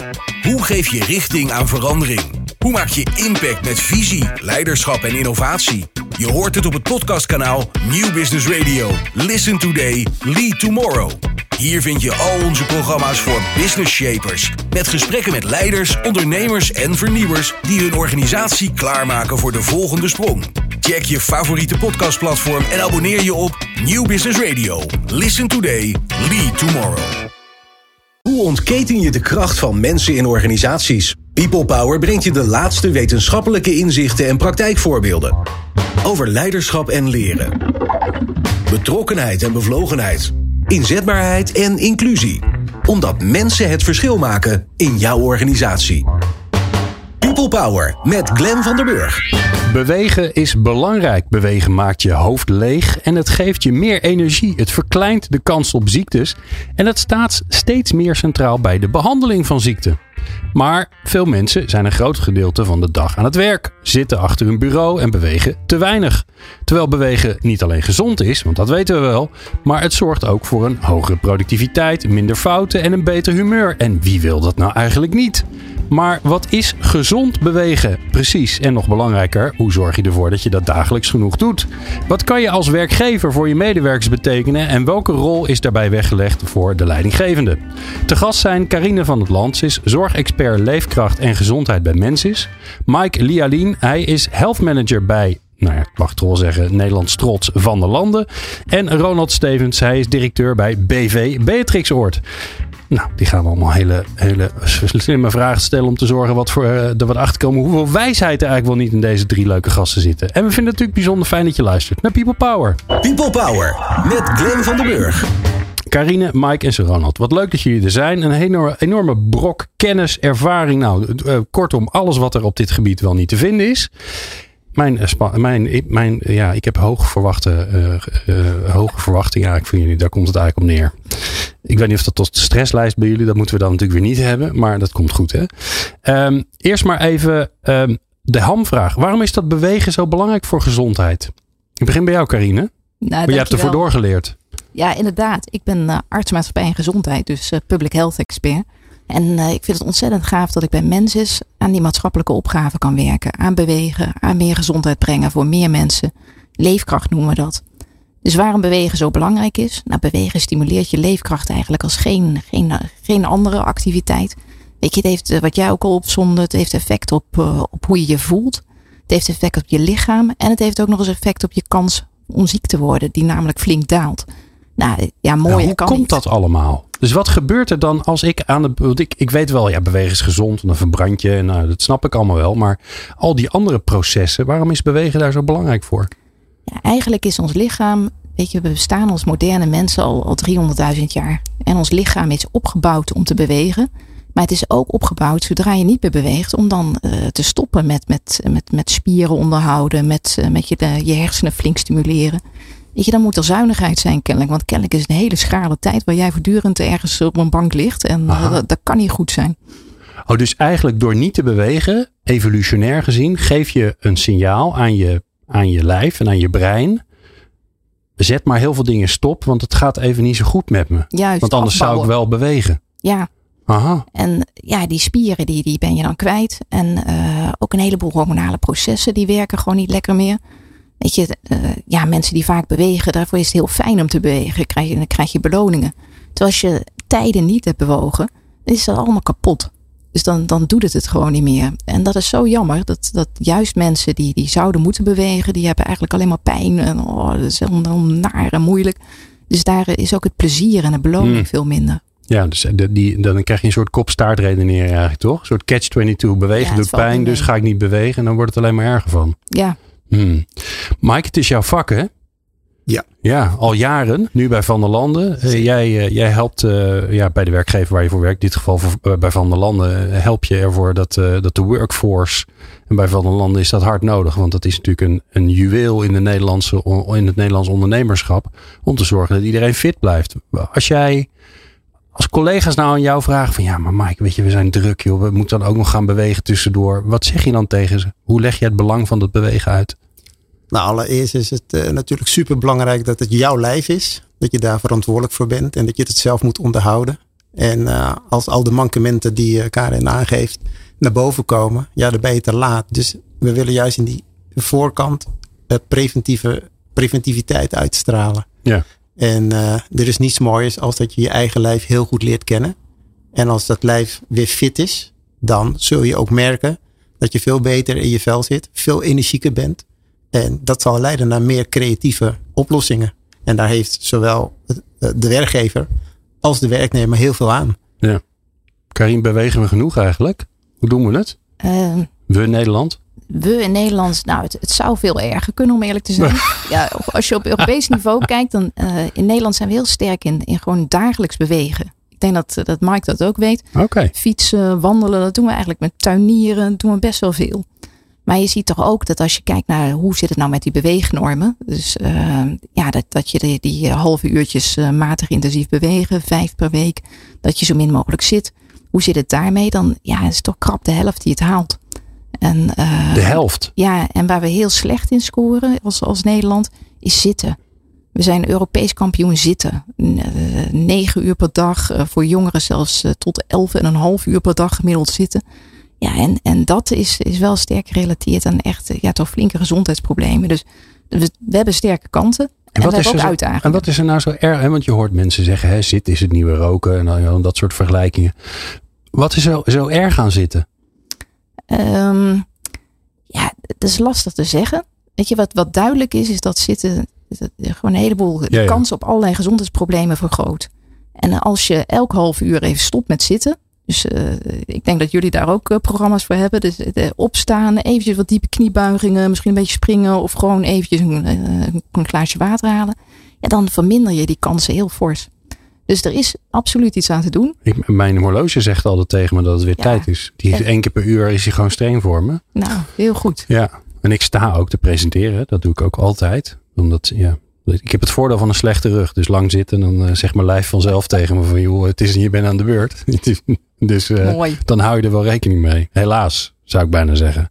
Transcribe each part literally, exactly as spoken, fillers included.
Hoe geef je richting aan verandering? Hoe maak je impact met visie, leiderschap en innovatie? Je hoort het op het podcastkanaal Nieuw Business Radio. Listen today, lead tomorrow. Hier vind je al onze programma's voor business shapers. Met gesprekken met leiders, ondernemers en vernieuwers die hun organisatie klaarmaken voor de volgende sprong. Check je favoriete podcastplatform en abonneer je op Nieuw Business Radio. Listen today, lead tomorrow. Hoe ontketen je de kracht van mensen in organisaties? People Power brengt je de laatste wetenschappelijke inzichten en praktijkvoorbeelden. Over leiderschap en leren. Betrokkenheid en bevlogenheid. Inzetbaarheid en inclusie. Omdat mensen het verschil maken in jouw organisatie. People Power met Glenn van der Burg. Bewegen is belangrijk. Bewegen maakt je hoofd leeg en het geeft je meer energie. Het verkleint de kans op ziektes en het staat steeds meer centraal bij de behandeling van ziekten. Maar veel mensen zijn een groot gedeelte van de dag aan het werk, zitten achter hun bureau en bewegen te weinig. Terwijl bewegen niet alleen gezond is, want dat weten we wel, maar het zorgt ook voor een hogere productiviteit, minder fouten en een beter humeur. En wie wil dat nou eigenlijk niet? Maar wat is gezond bewegen? Precies, en nog belangrijker, hoe zorg je ervoor dat je dat dagelijks genoeg doet? Wat kan je als werkgever voor je medewerkers betekenen en welke rol is daarbij weggelegd voor de leidinggevende? Te gast zijn Carine van het Land, ze is zorgexpert leefkracht en gezondheid bij Mensis. Mike Lialien, hij is health manager bij, nou ja, ik mag het wel zeggen, Nederlands trots Van der Landen. En Ronald Stevens, hij is directeur bij B V Beatrixoord. Nou, die gaan we allemaal hele, hele slimme vragen stellen om te zorgen wat voor, uh, er wat achterkomen. Hoeveel wijsheid er eigenlijk wel niet in deze drie leuke gasten zitten. En we vinden het natuurlijk bijzonder fijn dat je luistert naar People Power. People Power met Glenn van der Burg. Carine, Mike en Ronald. Wat leuk dat jullie er zijn. Een enorme, enorme brok kennis, ervaring. Nou, uh, kortom, alles wat er op dit gebied wel niet te vinden is. Mijn, mijn, mijn, ja, ik heb hoge verwachte, uh, uh, hoge verwachtingen eigenlijk van jullie. Daar komt het eigenlijk op neer. Ik weet niet of dat tot de stresslijst bij jullie, dat moeten we dan natuurlijk weer niet hebben. Maar dat komt goed, hè? Um, eerst maar even um, de hamvraag. Waarom is dat bewegen zo belangrijk voor gezondheid? Ik begin bij jou, Carine. Nou, jij hebt ervoor doorgeleerd. Ja, inderdaad. Ik ben uh, arts maatschappij en gezondheid, dus uh, public health expert. En uh, ik vind het ontzettend gaaf dat ik bij Mensis aan die maatschappelijke opgave kan werken. Aan bewegen, aan meer gezondheid brengen voor meer mensen. Leefkracht noemen we dat. Dus waarom bewegen zo belangrijk is? Nou, bewegen stimuleert je leefkracht eigenlijk als geen, geen, geen andere activiteit. Weet je, het heeft, wat jij ook al opzonde, het heeft effect op, uh, op hoe je je voelt. Het heeft effect op je lichaam. En het heeft ook nog eens effect op je kans om ziek te worden, die namelijk flink daalt. Nou, ja, mooie nou, hoe kan komt niet. dat allemaal? Dus wat gebeurt er dan als ik aan de... Want ik, ik weet wel, ja, bewegen is gezond, dan verbrand je. Nou, dat snap ik allemaal wel. Maar al die andere processen, waarom is bewegen daar zo belangrijk voor? Ja, eigenlijk is ons lichaam, weet je, we bestaan als moderne mensen al, al driehonderdduizend jaar. En ons lichaam is opgebouwd om te bewegen. Maar het is ook opgebouwd zodra je niet meer beweegt, om dan uh, te stoppen met, met, met, met spieren onderhouden, met, uh, met je, de, je hersenen flink stimuleren. Weet je, dan moet er zuinigheid zijn kennelijk. Want kennelijk is het een hele schrale tijd waar jij voortdurend ergens op een bank ligt. En uh, dat, dat kan niet goed zijn. Oh, dus eigenlijk door niet te bewegen, evolutionair gezien, geef je een signaal aan je, aan je lijf en aan je brein. Zet maar heel veel dingen stop, want het gaat even niet zo goed met me. Juist, want anders afbouwen. Zou ik wel bewegen. Ja. Aha. En ja, die spieren die, die ben je dan kwijt. En uh, ook een heleboel hormonale processen die werken gewoon niet lekker meer. Weet je, uh, ja, mensen die vaak bewegen, daarvoor is het heel fijn om te bewegen. Krijg je, dan krijg je beloningen. Terwijl als je tijden niet hebt bewogen, dan is dat allemaal kapot. Dus dan, dan doet het het gewoon niet meer. En dat is zo jammer, dat, dat juist mensen die, die zouden moeten bewegen, die hebben eigenlijk alleen maar pijn. En oh, dat is helemaal naar en moeilijk. Dus daar is ook het plezier en de beloning mm. veel minder. Ja, dus de, die, dan krijg je een soort kop-staart-redenering eigenlijk, toch? Een soort catch twenty-two. Bewegen ja, doet pijn, dus ga ik niet bewegen en dan wordt het alleen maar erger van. Ja. Hmm. Mike, het is jouw vak, hè? Ja. Ja, al jaren. Nu bij Van der Landen. Uh, jij, uh, jij helpt uh, ja, bij de werkgever waar je voor werkt. In dit geval voor, uh, bij Van der Landen uh, help je ervoor dat, uh, dat de workforce. En bij Van der Landen is dat hard nodig. Want dat is natuurlijk een, een juweel in, de Nederlandse, in het Nederlands ondernemerschap. Om te zorgen dat iedereen fit blijft. Als jij... Als collega's nou aan jou vragen van ja, maar Mike, weet je, we zijn druk, joh. We moeten dan ook nog gaan bewegen tussendoor. Wat zeg je dan tegen ze? Hoe leg je het belang van dat bewegen uit? Nou, allereerst is het uh, natuurlijk super belangrijk dat het jouw lijf is. Dat je daar verantwoordelijk voor bent en dat je het zelf moet onderhouden. En uh, als al de mankementen die uh, Karin aangeeft naar boven komen, ja, dan ben je te laat. Dus we willen juist in die voorkant uh, preventieve, preventiviteit uitstralen. Ja. En uh, er is niets moois als dat je je eigen lijf heel goed leert kennen. En als dat lijf weer fit is, dan zul je ook merken dat je veel beter in je vel zit, veel energieker bent. En dat zal leiden naar meer creatieve oplossingen. En daar heeft zowel de werkgever als de werknemer heel veel aan. Ja. Karin, bewegen we genoeg eigenlijk? Hoe doen we het? Uh, we in Nederland? We in Nederland, nou het, het zou veel erger kunnen om eerlijk te zijn. Ja, als je op Europees niveau kijkt, dan uh, in Nederland zijn we heel sterk in, in gewoon dagelijks bewegen. Ik denk dat, dat Mike dat ook weet. Okay. Fietsen, wandelen, dat doen we eigenlijk met tuinieren, dat doen we best wel veel. Maar je ziet toch ook dat als je kijkt naar hoe zit het nou met die beweegnormen. Dus uh, ja, dat, dat je die, die halve uurtjes uh, matig intensief bewegen, vijf per week. Dat je zo min mogelijk zit. Hoe zit het daarmee? Dan ja, het is toch krap de helft die het haalt. En, uh, de helft? Ja, en waar we heel slecht in scoren als, als Nederland is zitten. We zijn Europees kampioen zitten. Negen uur per dag, uh, voor jongeren zelfs uh, tot elf en een half uur per dag gemiddeld zitten. Ja, en, en dat is, is wel sterk gerelateerd aan echt ja, toch flinke gezondheidsproblemen. Dus we, we hebben sterke kanten. En, en we hebben ook zo, uitdagingen. En wat is er nou zo erg? Hè? Want je hoort mensen zeggen, hè, zitten is het nieuwe roken. En dan, dat soort vergelijkingen. Wat is zo, zo erg aan zitten? Um, ja, het is lastig te zeggen. Weet je, wat, wat duidelijk is, is dat zitten dat gewoon een heleboel de ja, ja. kans op allerlei gezondheidsproblemen vergroot. En als je elk half uur even stopt met zitten. Dus uh, ik denk dat jullie daar ook uh, programma's voor hebben. Dus uh, opstaan, eventjes wat diepe kniebuigingen, misschien een beetje springen of gewoon eventjes een, uh, een glaasje water halen. Ja, dan verminder je die kansen heel fors. Dus er is absoluut iets aan te doen. Ik, mijn horloge zegt altijd tegen me dat het weer ja, tijd is. Die heeft één keer per uur is hij gewoon streng voor me. Nou, heel goed. Ja, en ik sta ook te presenteren. Dat doe ik ook altijd. Omdat, ja, ik heb het voordeel van een slechte rug. Dus lang zitten, dan uh, zegt mijn lijf vanzelf tegen me van, joh, het is, je bent aan de beurt. Dus uh, Mooi. Dan hou je er wel rekening mee. Helaas, zou ik bijna zeggen.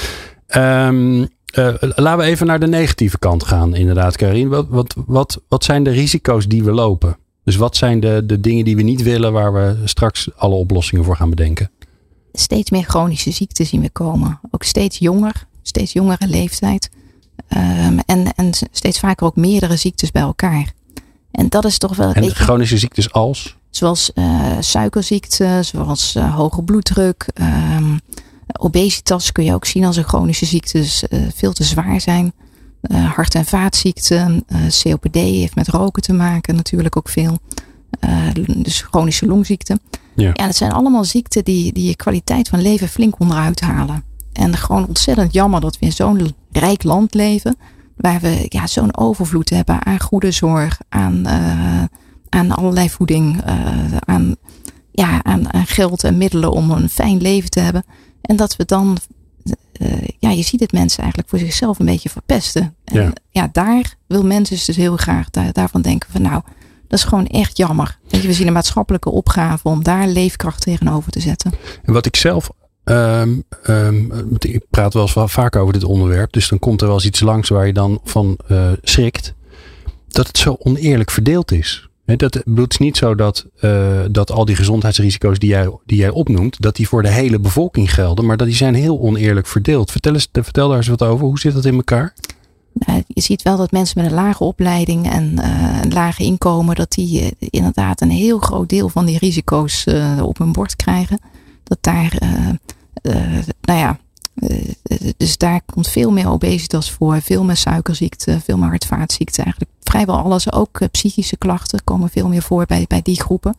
Um, uh, laten we even naar de negatieve kant gaan, inderdaad, Karin. Wat, wat, wat, wat zijn de risico's die we lopen? Dus wat zijn de, de dingen die we niet willen, waar we straks alle oplossingen voor gaan bedenken? Steeds meer chronische ziekten zien we komen. Ook steeds jonger, steeds jongere leeftijd. Um, en, en steeds vaker ook meerdere ziektes bij elkaar. En dat is toch wel een en beetje... chronische ziektes als? Zoals uh, suikerziekte, zoals uh, hoge bloeddruk. Um, obesitas kun je ook zien als een chronische ziekte. Dus uh, veel te zwaar zijn. Uh, hart- en vaatziekten. Uh, C O P D heeft met roken te maken natuurlijk ook veel. Uh, dus chronische longziekten. Ja. Ja, dat zijn allemaal ziekten die, die je kwaliteit van leven flink onderuit halen. En gewoon ontzettend jammer dat we in zo'n rijk land leven. Waar we ja, zo'n overvloed hebben aan goede zorg. Aan, uh, aan allerlei voeding. Uh, aan, ja, aan, aan geld en middelen om een fijn leven te hebben. En dat we dan... Uh, ja, je ziet het mensen eigenlijk voor zichzelf een beetje verpesten. En ja. ja, daar wil mensen dus heel graag daar, daarvan denken van nou, dat is gewoon echt jammer. Weet je, we zien een maatschappelijke opgave om daar leefkracht tegenover te zetten. En wat ik zelf, um, um, ik praat wel eens wel vaak over dit onderwerp, dus dan komt er wel eens iets langs waar je dan van uh, schrikt. Dat het zo oneerlijk verdeeld is. He, dat, het is niet zo dat, uh, dat al die gezondheidsrisico's die jij, die jij opnoemt, dat die voor de hele bevolking gelden, maar dat die zijn heel oneerlijk verdeeld. Vertel, eens, vertel daar eens wat over. Hoe zit dat in elkaar? Nou, je ziet wel dat mensen met een lage opleiding en uh, een lage inkomen, dat die uh, inderdaad een heel groot deel van die risico's uh, op hun bord krijgen. Dat daar, uh, uh, nou ja, uh, dus daar komt veel meer obesitas voor, veel meer suikerziekte, veel meer hart-vaatziekte. Eigenlijk vrijwel alles, ook uh, psychische klachten komen veel meer voor bij, bij die groepen.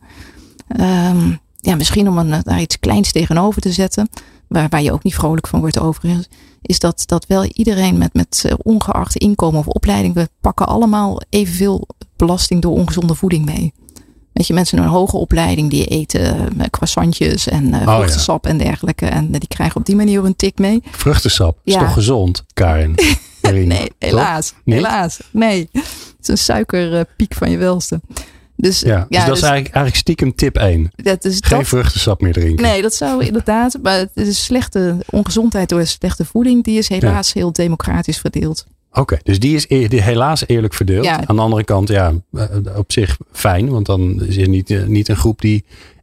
Um, ja, misschien om een, daar iets kleins tegenover te zetten, waar, waar je ook niet vrolijk van wordt overigens, is dat, dat wel iedereen met, met ongeacht inkomen of opleiding, we pakken allemaal evenveel belasting door ongezonde voeding mee. Weet je, mensen met een hoge opleiding die eten croissantjes en uh, oh, vruchtensap ja. en dergelijke. En die krijgen op die manier een tik mee. Vruchtensap, ja. Is toch gezond, Karin? Nee, helaas. Nee? Helaas. Nee, het is een suikerpiek van je welste. Dus, ja, ja, dus dat dus, is eigenlijk, eigenlijk stiekem tip één. Dat is Geen dat, vruchtensap meer drinken. Nee, dat zou inderdaad. Maar het is slechte ongezondheid door slechte voeding. Die is helaas ja. heel democratisch verdeeld. Oké, okay, dus die is eer, die helaas eerlijk verdeeld. Ja. Aan de andere kant, ja, op zich fijn. Want dan is er niet, niet een groep die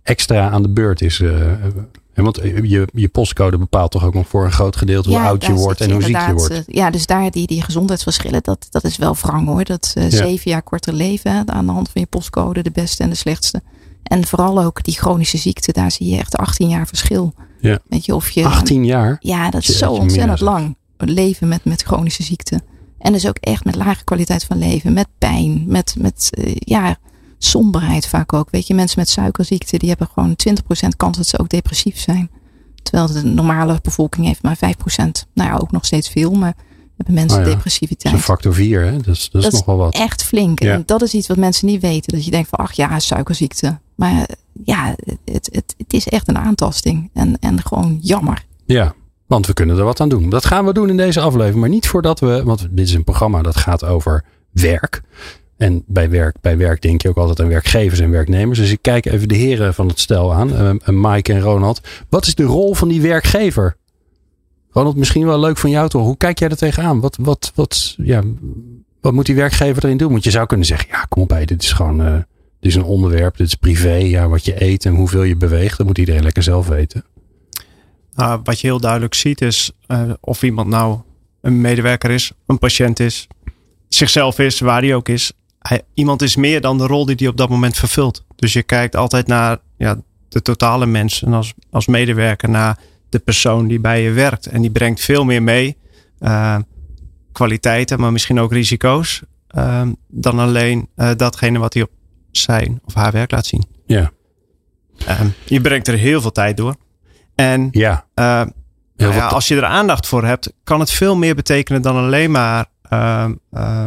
extra aan de beurt is. Uh, want je, je postcode bepaalt toch ook nog voor een groot gedeelte hoe ja, oud je wordt en hoe ziek je wordt. Ja, dus daar die, die gezondheidsverschillen, dat, dat is wel wrang hoor. Dat uh, ja. zeven jaar korter leven hè, aan de hand van je postcode, de beste en de slechtste. En vooral ook die chronische ziekte, daar zie je echt achttien jaar verschil. Ja. Weet je, of je, achttien jaar? Ja, dat is zo ontzettend lang. Leven met, met chronische ziekte. En dus ook echt met lage kwaliteit van leven, met pijn, met, met uh, ja, somberheid vaak ook. Weet je, mensen met suikerziekte, die hebben gewoon twintig procent kans dat ze ook depressief zijn. Terwijl de normale bevolking heeft maar vijf procent. Nou ja, ook nog steeds veel, maar hebben mensen oh ja, depressiviteit. Dat is een factor vier, hè? Dat is, dat is dat nog wel wat. Is echt flink. Ja. En dat is iets wat mensen niet weten. Dat je denkt van, ach ja, suikerziekte. Maar ja, het, het, het is echt een aantasting. En, en gewoon jammer. Ja, want we kunnen er wat aan doen. Dat gaan we doen in deze aflevering. Maar niet voordat we, want dit is een programma dat gaat over werk. En bij werk, bij werk denk je ook altijd aan werkgevers en werknemers. Dus ik kijk even de heren van het stel aan. Uh, Mike en Ronald. Wat is de rol van die werkgever? Ronald, misschien wel leuk van jou toch. Hoe kijk jij er tegenaan? Wat, wat, wat, ja, wat moet die werkgever erin doen? Want je zou kunnen zeggen, ja kom op bij, dit is gewoon uh, dit is een onderwerp. Dit is privé. Ja, wat je eet en hoeveel je beweegt. Dat moet iedereen lekker zelf weten. Nou, wat je heel duidelijk ziet is uh, of iemand nou een medewerker is, een patiënt is, zichzelf is, waar hij ook is. Hij, iemand is meer dan de rol die hij op dat moment vervult. Dus je kijkt altijd naar ja, de totale mens en als, als medewerker naar de persoon die bij je werkt. En die brengt veel meer mee. Uh, kwaliteiten, maar misschien ook risico's. Uh, dan alleen uh, datgene wat hij op zijn of haar werk laat zien. Ja. Uh, je brengt er heel veel tijd door. En ja. Uh, nou ja, als je er aandacht voor hebt, kan het veel meer betekenen dan alleen maar uh, uh,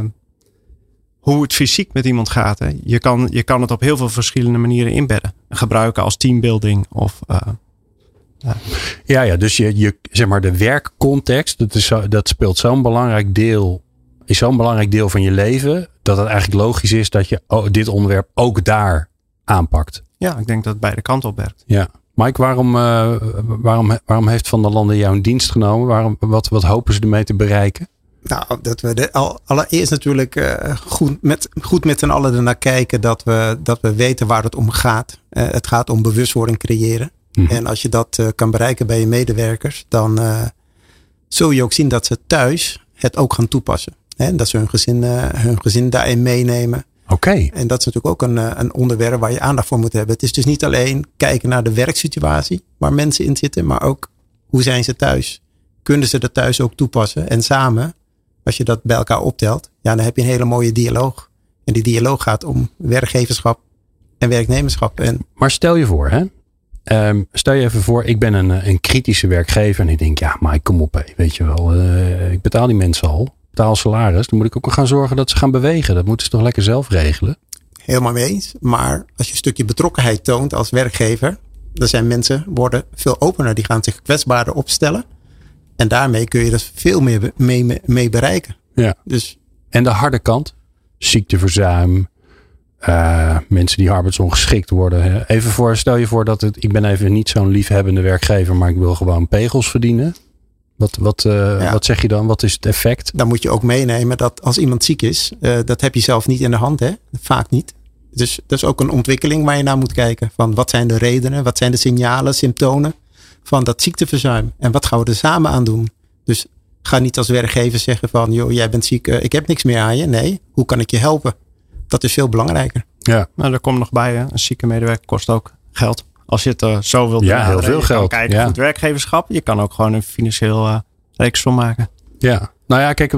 hoe het fysiek met iemand gaat. Hè. Je kan, je kan het op heel veel verschillende manieren inbedden. Gebruiken als teambuilding of... Uh, uh. Ja, ja, dus je, je, zeg maar de werkcontext, dat, is zo, dat speelt zo'n belangrijk deel, is zo'n belangrijk deel van je leven, dat het eigenlijk logisch is dat je dit onderwerp ook daar aanpakt. Ja, ik denk dat het beide kanten op werkt. Ja. Mike, waarom, uh, waarom, waarom heeft Van der Landen jou in dienst genomen? Waarom, wat, wat hopen ze ermee te bereiken? Nou, dat we de, al, allereerst natuurlijk uh, goed met, goed met z'n allen ernaar kijken dat we, dat we weten waar het om gaat. Uh, het gaat om bewustwording creëren. Mm-hmm. En als je dat uh, kan bereiken bij je medewerkers, dan uh, zul je ook zien dat ze thuis het ook gaan toepassen. Hè? Dat ze hun gezin, uh, hun gezin daarin meenemen. Oké. Okay. En dat is natuurlijk ook een, een onderwerp waar je aandacht voor moet hebben. Het is dus niet alleen kijken naar de werksituatie waar mensen in zitten, maar ook hoe zijn ze thuis? Kunnen ze dat thuis ook toepassen? En samen, als je dat bij elkaar optelt, ja, dan heb je een hele mooie dialoog. En die dialoog gaat om werkgeverschap en werknemerschap. En maar stel je voor, hè? Um, stel je even voor, ik ben een, een kritische werkgever en ik denk, ja, maar kom op, hé, weet je wel, uh, ik betaal die mensen al. Betaal salaris, dan moet ik ook gaan zorgen dat ze gaan bewegen. Dat moeten ze toch lekker zelf regelen? Helemaal mee eens. Maar als je een stukje betrokkenheid toont als werkgever, dan zijn mensen worden veel opener. Die gaan zich kwetsbaarder opstellen. En daarmee kun je dus veel meer mee, mee bereiken. Ja. Dus, en de harde kant? Ziekteverzuim. Uh, mensen die arbeidsongeschikt worden. Even voor, stel je voor dat het, ik ben even niet zo'n liefhebbende werkgever, maar ik wil gewoon pegels verdienen. Wat, wat, uh, ja. wat zeg je dan? Wat is het effect? Dan moet je ook meenemen dat als iemand ziek is, uh, dat heb je zelf niet in de hand. Hè? Vaak niet. Dus dat is ook een ontwikkeling waar je naar moet kijken. Van wat zijn de redenen? Wat zijn de signalen, symptomen van dat ziekteverzuim? En wat gaan we er samen aan doen? Dus ga niet als werkgever zeggen van, joh, jij bent ziek, uh, ik heb niks meer aan je. Nee, hoe kan ik je helpen? Dat is veel belangrijker. Ja. Nou, daar komt nog bij. Hè? Een zieke medewerker kost ook geld. Als je het uh, zo wilt ja, heel veel je geld. kan kijken ja. voor het werkgeverschap. Je kan ook gewoon een financieel uh, rekensom maken. Ja, nou ja, kijk,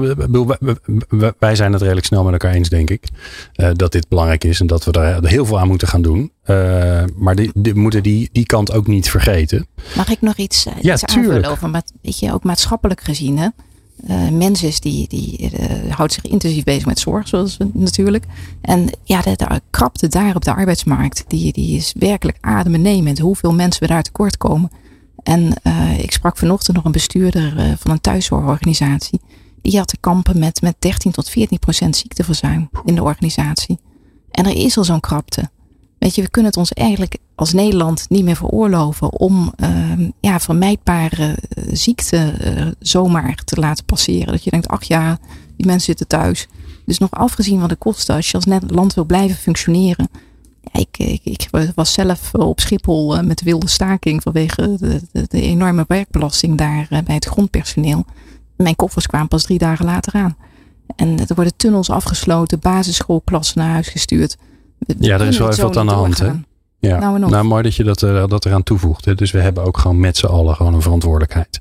wij zijn het redelijk snel met elkaar eens, denk ik. Uh, dat dit belangrijk is en dat we er heel veel aan moeten gaan doen. Uh, maar die, die moeten die, die kant ook niet vergeten. Mag ik nog iets, uh, ja, iets aanvullen over, maar, weet je, ook maatschappelijk gezien, hè? Uh, mensen is die, die uh, houdt zich intensief bezig met zorg, zoals we natuurlijk. En ja, de, de krapte daar op de arbeidsmarkt, die, die is werkelijk adembenemend. Hoeveel mensen we daar tekort komen. En uh, ik sprak vanochtend nog een bestuurder uh, van een thuiszorgorganisatie. Die had te kampen met, met dertien tot veertien procent ziekteverzuim in de organisatie. En er is al zo'n krapte. Weet je, we kunnen het ons eigenlijk als Nederland niet meer veroorloven om uh, ja, vermijdbare uh, ziekte uh, zomaar te laten passeren. Dat je denkt, ach ja, die mensen zitten thuis. Dus nog afgezien van de kosten, als je als land wil blijven functioneren, Ja, ik, ik, ik was zelf op Schiphol met de wilde staking vanwege de, de, de enorme werkbelasting daar bij het grondpersoneel. Mijn koffers kwamen pas drie dagen later aan. En er worden tunnels afgesloten, basisschoolklassen naar huis gestuurd. We ja, er is wel even wat aan de hand. Hè? Ja. Nou, nou, mooi dat je dat, uh, dat eraan toevoegt. Hè? Dus we hebben ook gewoon met z'n allen gewoon een verantwoordelijkheid.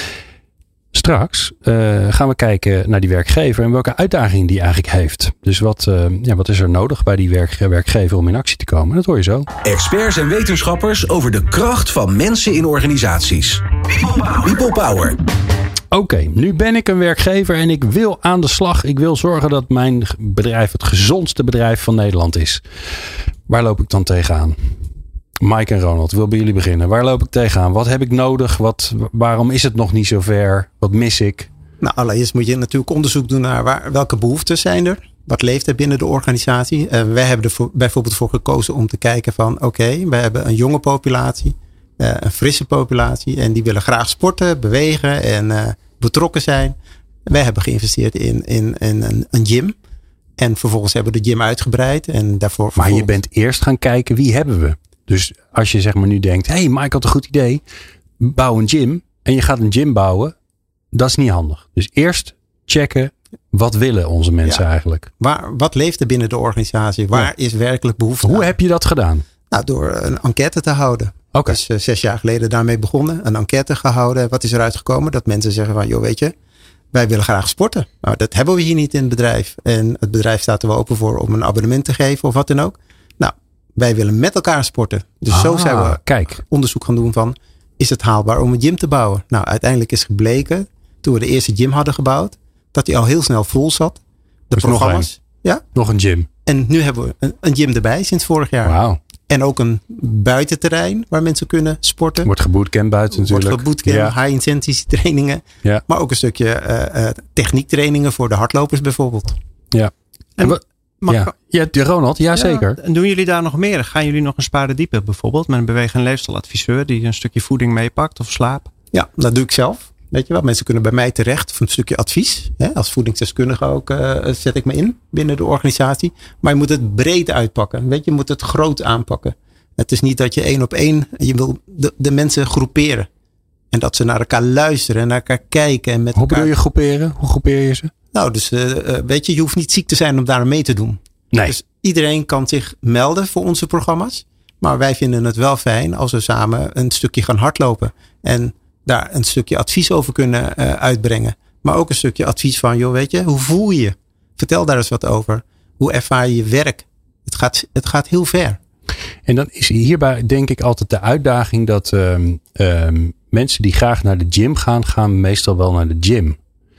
Straks uh, gaan we kijken naar die werkgever en welke uitdaging die eigenlijk heeft. Dus wat, uh, ja, wat is er nodig bij die werk, werkgever om in actie te komen? Dat hoor je zo. Experts en wetenschappers over de kracht van mensen in organisaties. People Power. People Power. Oké, okay, nu ben ik een werkgever en ik wil aan de slag. Ik wil zorgen dat mijn bedrijf het gezondste bedrijf van Nederland is. Waar loop ik dan tegenaan? Mike en Ronald, wil bij jullie beginnen. Waar loop ik tegenaan? Wat heb ik nodig? Wat, waarom is het nog niet zo ver? Wat mis ik? Nou, allereerst moet je natuurlijk onderzoek doen naar waar, welke behoeftes zijn er. Wat leeft er binnen de organisatie? Uh, wij hebben er voor, bijvoorbeeld voor gekozen om te kijken van oké, okay, wij hebben een jonge populatie. Uh, een frisse populatie. En die willen graag sporten, bewegen en uh, betrokken zijn. Wij hebben geïnvesteerd in, in, in een, een gym. En vervolgens hebben we de gym uitgebreid. En daarvoor maar je bent eerst gaan kijken wie hebben we. Dus als je zeg maar nu denkt, hé, hey, Mike had een goed idee. Bouw een gym. En je gaat een gym bouwen. Dat is niet handig. Dus eerst checken, wat willen onze mensen ja. eigenlijk? Waar, wat leeft er binnen de organisatie? Waar ja. is werkelijk behoefte Hoe aan? heb je dat gedaan? Nou, door een enquête te houden. Okay. Dus uh, zes jaar geleden daarmee begonnen. Een enquête gehouden. Wat is eruit gekomen? Dat mensen zeggen van, joh, weet je, wij willen graag sporten. Nou, dat hebben we hier niet in het bedrijf. En het bedrijf staat er wel open voor om een abonnement te geven of wat dan ook. Nou, wij willen met elkaar sporten. Dus ah, zo zijn we kijk. onderzoek gaan doen van, is het haalbaar om een gym te bouwen? Nou, uiteindelijk is gebleken, toen we de eerste gym hadden gebouwd, dat die al heel snel vol zat. De dus programma's. Nog een, ja. nog een gym. En nu hebben we een, een gym erbij sinds vorig jaar. Wauw. En ook een buitenterrein waar mensen kunnen sporten. Wordt gebootcamp buiten natuurlijk. Wordt gebootcamp, ja. high intensity trainingen. Ja. Maar ook een stukje uh, uh, techniektrainingen voor de hardlopers bijvoorbeeld. Ja. En wat? Ja. ja, Ronald, ja, ja zeker. En doen jullie daar nog meer? Gaan jullie nog een sparen diepen bijvoorbeeld? Met een beweeg- en leefstijladviseur die een stukje voeding meepakt of slaap? Ja, dat doe ik zelf. Weet je wel, mensen kunnen bij mij terecht voor een stukje advies. Hè? Als voedingsdeskundige ook uh, zet ik me in binnen de organisatie. Maar je moet het breed uitpakken. Weet je, je moet het groot aanpakken. Het is niet dat je één op één, je wil de, de mensen groeperen. En dat ze naar elkaar luisteren en naar elkaar kijken. En met Hoe elkaar... bedoel je groeperen? Hoe groepeer je ze? Nou, dus uh, weet je, je hoeft niet ziek te zijn om daar mee te doen. Nee. Dus iedereen kan zich melden voor onze programma's. Maar wij vinden het wel fijn als we samen een stukje gaan hardlopen. En daar een stukje advies over kunnen uh, uitbrengen. Maar ook een stukje advies van, joh, weet je, hoe voel je je? Vertel daar eens wat over. Hoe ervaar je je werk? Het gaat, het gaat heel ver. En dan is hierbij denk ik altijd de uitdaging dat um, um, mensen die graag naar de gym gaan, gaan meestal wel naar de gym.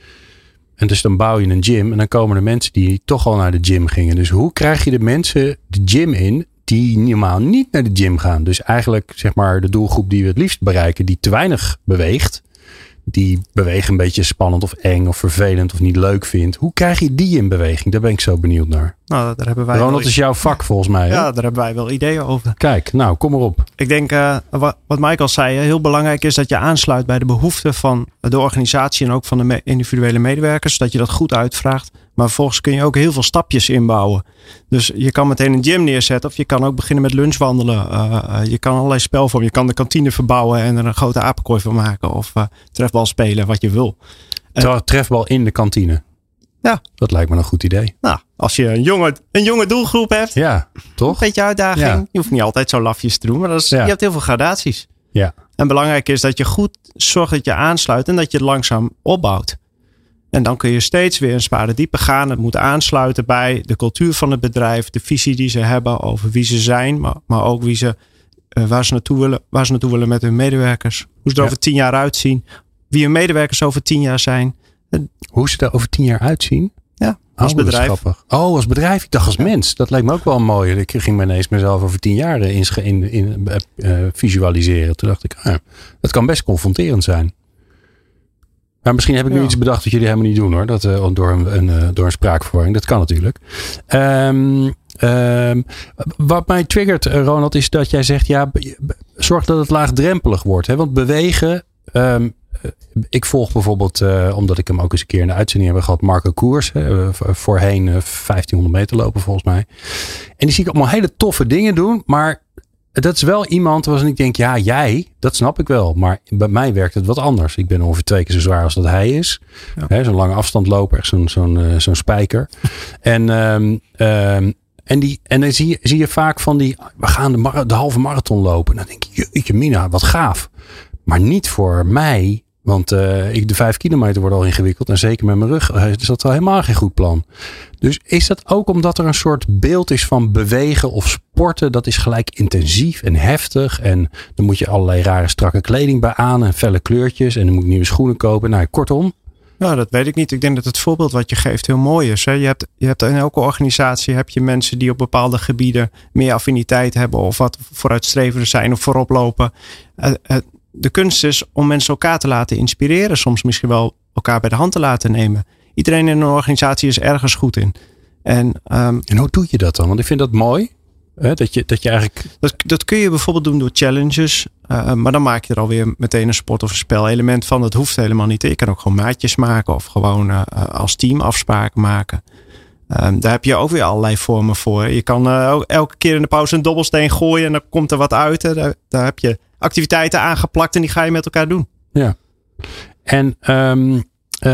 En dus dan bouw je een gym en dan komen er mensen die toch al naar de gym gingen. Dus hoe krijg je de mensen de gym in die normaal niet naar de gym gaan? Dus eigenlijk zeg maar de doelgroep die we het liefst bereiken, die te weinig beweegt. Die bewegen een beetje spannend of eng of vervelend of niet leuk vindt. Hoe krijg je die in beweging? Daar ben ik zo benieuwd naar. Nou, daar hebben wij Ronald, wel... is jouw vak volgens mij. Hè? Ja, daar hebben wij wel ideeën over. Kijk, nou, kom maar op. Ik denk, uh, wat, wat Michael zei, heel belangrijk is dat je aansluit bij de behoeften van de organisatie en ook van de me- individuele medewerkers. Dat je dat goed uitvraagt. Maar vervolgens kun je ook heel veel stapjes inbouwen. Dus je kan meteen een gym neerzetten of je kan ook beginnen met lunchwandelen. Uh, uh, je kan allerlei spelvormen. Je kan de kantine verbouwen en er een grote apenkooi van maken. Of uh, trefbal spelen, wat je wil. Uh, trefbal in de kantine. Ja. Dat lijkt me een goed idee. Nou, als je een jonge, een jonge doelgroep hebt. Ja, toch? Een beetje uitdaging. Ja. Je hoeft niet altijd zo lafjes te doen. Maar dat is, ja. je hebt heel veel gradaties. Ja. En belangrijk is dat je goed zorgt dat je aansluit. En dat je het langzaam opbouwt. En dan kun je steeds weer een spade dieper gaan. Het moet aansluiten bij de cultuur van het bedrijf. De visie die ze hebben over wie ze zijn. Maar, maar ook wie ze, uh, waar, ze naartoe willen, waar ze naartoe willen met hun medewerkers. Hoe ze er ja. over tien jaar uitzien. Wie hun medewerkers over tien jaar zijn. Hoe ze er over tien jaar uitzien? Ja, als oh, bedrijf. Oh, als bedrijf. Ik dacht als ja. mens. Dat lijkt me ook wel mooi. Ik ging me ineens mezelf over tien jaar in, in, in, uh, visualiseren. Toen dacht ik, ah, dat kan best confronterend zijn. Maar misschien heb ik nu ja. iets bedacht dat jullie helemaal niet doen hoor. Dat, uh, door, een, een, uh, door een spraakverwarring. Dat kan natuurlijk. Um, um, wat mij triggert, Ronald, is dat jij zegt, ja, zorg dat het laagdrempelig wordt. Hè? Want bewegen, um, ik volg bijvoorbeeld, uh, omdat ik hem ook eens een keer in de uitzending heb gehad, Marco Koers. Uh, voorheen uh, vijftienhonderd meter lopen volgens mij. En die zie ik allemaal hele toffe dingen doen. Maar dat is wel iemand waarvan ik denk, ja, jij, dat snap ik wel. Maar bij mij werkt het wat anders. Ik ben ongeveer twee keer zo zwaar als dat hij is. Ja. Hè, zo'n lange afstandloper, echt zo'n, zo'n, uh, zo'n spijker. en um, um, En, die, en dan zie je, zie je vaak van die, we gaan de, mar- de halve marathon lopen. En dan denk je, jeetje mina, wat gaaf. Maar niet voor mij. Want uh, ik, de vijf kilometer wordt al ingewikkeld. En zeker met mijn rug is dat wel helemaal geen goed plan. Dus is dat ook omdat er een soort beeld is van bewegen of sporten. Dat is gelijk intensief en heftig. En dan moet je allerlei rare strakke kleding bij aan. En felle kleurtjes. En dan moet ik nieuwe schoenen kopen. Nou, kortom. Nou, dat weet ik niet. Ik denk dat het voorbeeld wat je geeft heel mooi is. Hè? Je hebt, je hebt in elke organisatie heb je mensen die op bepaalde gebieden meer affiniteit hebben. Of wat vooruitstrevender zijn of voorop lopen. Uh, uh, de kunst is om mensen elkaar te laten inspireren. Soms misschien wel elkaar bij de hand te laten nemen. Iedereen in een organisatie is ergens goed in. En, um, en hoe doe je dat dan? Want ik vind dat mooi. Hè? Dat, je, dat je eigenlijk... Dat, dat kun je bijvoorbeeld doen door challenges. Uh, maar dan maak je er alweer meteen een sport of een spelelement van. Dat hoeft helemaal niet. Je kan ook gewoon maatjes maken. Of gewoon uh, als team afspraken maken. Um, daar heb je ook weer allerlei vormen voor. Je kan uh, elke keer in de pauze een dobbelsteen gooien. En dan komt er wat uit. Hè. Daar, daar heb je activiteiten aangeplakt. En die ga je met elkaar doen. Ja. En um,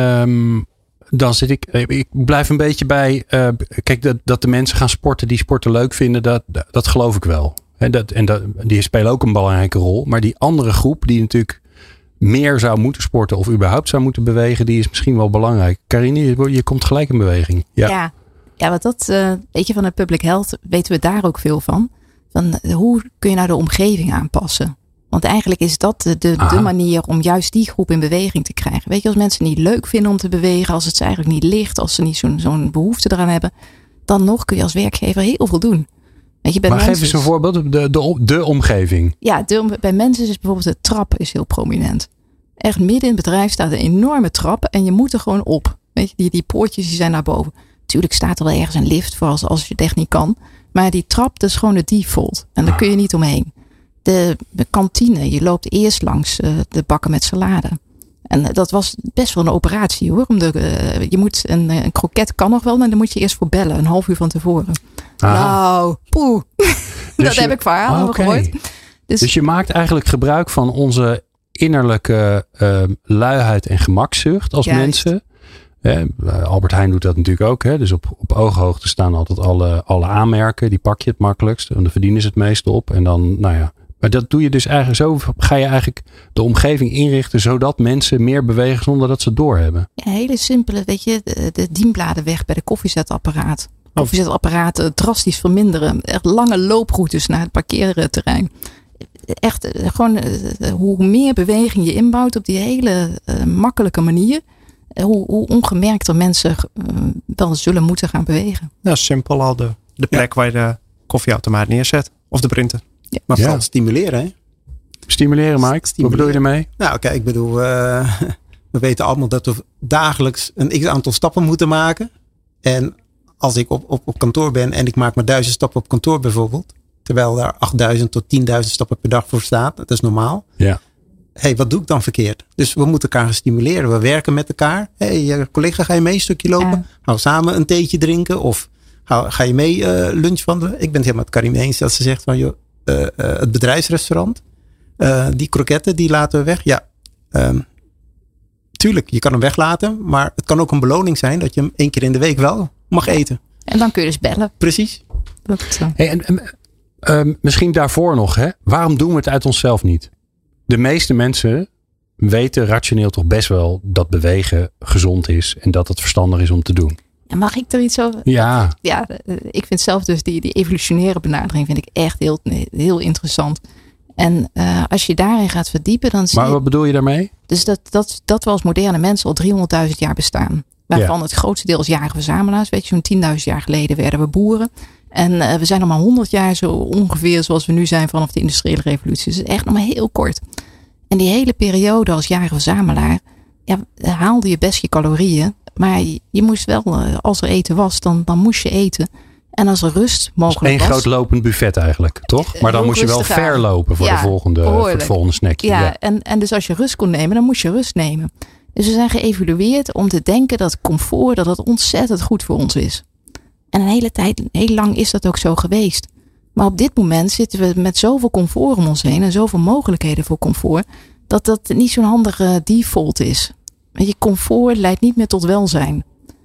um, dan zit ik... Ik blijf een beetje bij... Uh, kijk, dat, dat de mensen gaan sporten die sporten leuk vinden. Dat, dat geloof ik wel. En, dat, en dat, die spelen ook een belangrijke rol. Maar die andere groep die natuurlijk meer zou moeten sporten of überhaupt zou moeten bewegen, die is misschien wel belangrijk. Karine, je, je komt gelijk in beweging. Ja, ja, ja want dat, uh, weet je, van het public health weten we daar ook veel van. Van uh, hoe kun je nou de omgeving aanpassen? Want eigenlijk is dat de, de, de manier om juist die groep in beweging te krijgen. Weet je, als mensen het niet leuk vinden om te bewegen, als het ze eigenlijk niet ligt, als ze niet zo'n, zo'n behoefte eraan hebben, dan nog kun je als werkgever heel veel doen. Weet je, bij maar geef eens een voorbeeld, de, de, de omgeving. Ja, de, bij mensen is bijvoorbeeld de trap is heel prominent. Echt midden in het bedrijf staat een enorme trap en je moet er gewoon op. Weet je, die, die poortjes die zijn naar boven. Tuurlijk staat er wel ergens een lift voor als, als je het echt niet kan. Maar die trap, dat is gewoon de default. En daar ah. kun je niet omheen. De, de kantine, je loopt eerst langs uh, de bakken met salade. En uh, dat was best wel een operatie hoor. Om de, uh, je moet een, een kroket kan nog wel, maar dan moet je eerst voor bellen. Een half uur van tevoren. Ah. Nou, poeh. Dus dat je, heb ik verhalen okay. gehoord. Dus, dus je maakt eigenlijk gebruik van onze innerlijke uh, luiheid en gemakzucht als juist. mensen. Eh, Albert Heijn doet dat natuurlijk ook. Hè? Dus op, op ooghoogte staan altijd alle, alle aanmerken. Die pak je het makkelijkst. En dan verdienen ze het meeste op. En dan, nou ja. Maar dat doe je dus eigenlijk zo. Ga je eigenlijk de omgeving inrichten. Zodat mensen meer bewegen zonder dat ze het doorhebben. Ja, hele simpele. Weet je. De, de dienbladen weg bij de koffiezetapparaat. Koffiezetapparaten drastisch verminderen. Echt lange looproutes naar het parkeerterrein. Echt gewoon hoe meer beweging je inbouwt op die hele uh, makkelijke manier. Hoe, hoe ongemerkt er mensen uh, wel zullen moeten gaan bewegen. Ja, simpel al de, de plek ja. waar je de koffieautomaat neerzet. Of de printer. Ja. Maar vooral ja. stimuleren. Hè? Stimuleren, Mike. Stimuleren. Wat bedoel je ermee? Nou, kijk, ik bedoel, uh, we weten allemaal dat we dagelijks een x-aantal stappen moeten maken. En als ik op, op, op kantoor ben en ik maak maar duizend stappen op kantoor bijvoorbeeld. Terwijl daar achtduizend tot tienduizend stappen per dag voor staat. Dat is normaal. Ja. Hey, wat doe ik dan verkeerd? Dus we moeten elkaar stimuleren. We werken met elkaar. Hey, collega, ga je mee een stukje lopen? Ja. Hou samen een theetje drinken. Of hou, ga je mee uh, lunch van de... Ik ben het helemaal met Karim eens dat ze zegt van... Joh, uh, uh, het bedrijfsrestaurant. Uh, die kroketten, die laten we weg. Ja, um, tuurlijk, je kan hem weglaten. Maar het kan ook een beloning zijn dat je hem één keer in de week wel mag eten. En dan kun je dus bellen. Precies. Dat is zo. Hey, en, en, uh, misschien daarvoor nog. Hè? Waarom doen we het uit onszelf niet? De meeste mensen weten rationeel toch best wel dat bewegen gezond is. En dat het verstandig is om te doen. En mag ik er iets over? Ja. Ja, ik vind zelf dus die, die evolutionaire benadering vind ik echt heel, heel interessant. En uh, als je daarin gaat verdiepen, dan zie maar je... wat bedoel je daarmee? Dus dat, dat, dat we als moderne mensen al driehonderdduizend jaar bestaan. Waarvan ja. het grootste deel is jager-verzamelaars. Weet je, zo'n tienduizend jaar geleden werden we boeren. En uh, we zijn nog maar honderd jaar zo ongeveer zoals we nu zijn vanaf de industriële revolutie. Dus echt nog maar heel kort. En die hele periode als jager-verzamelaar, ja, haalde je best je calorieën. Maar je, je moest wel, uh, als er eten was, dan, dan moest je eten. En als er rust mogelijk dus één was. groot lopend buffet eigenlijk, toch? Maar dan Heel moet je wel rustig ver aan. lopen voor, Ja, de volgende, voor het volgende snackje. Ja, Ja. En, en dus als je rust kon nemen, dan moest je rust nemen. Dus we zijn geëvalueerd om te denken dat comfort, dat het ontzettend goed voor ons is. En een hele tijd, heel lang is dat ook zo geweest. Maar op dit moment zitten we met zoveel comfort om ons heen en zoveel mogelijkheden voor comfort, dat dat niet zo'n handige default is. Weet je, comfort leidt niet meer tot welzijn.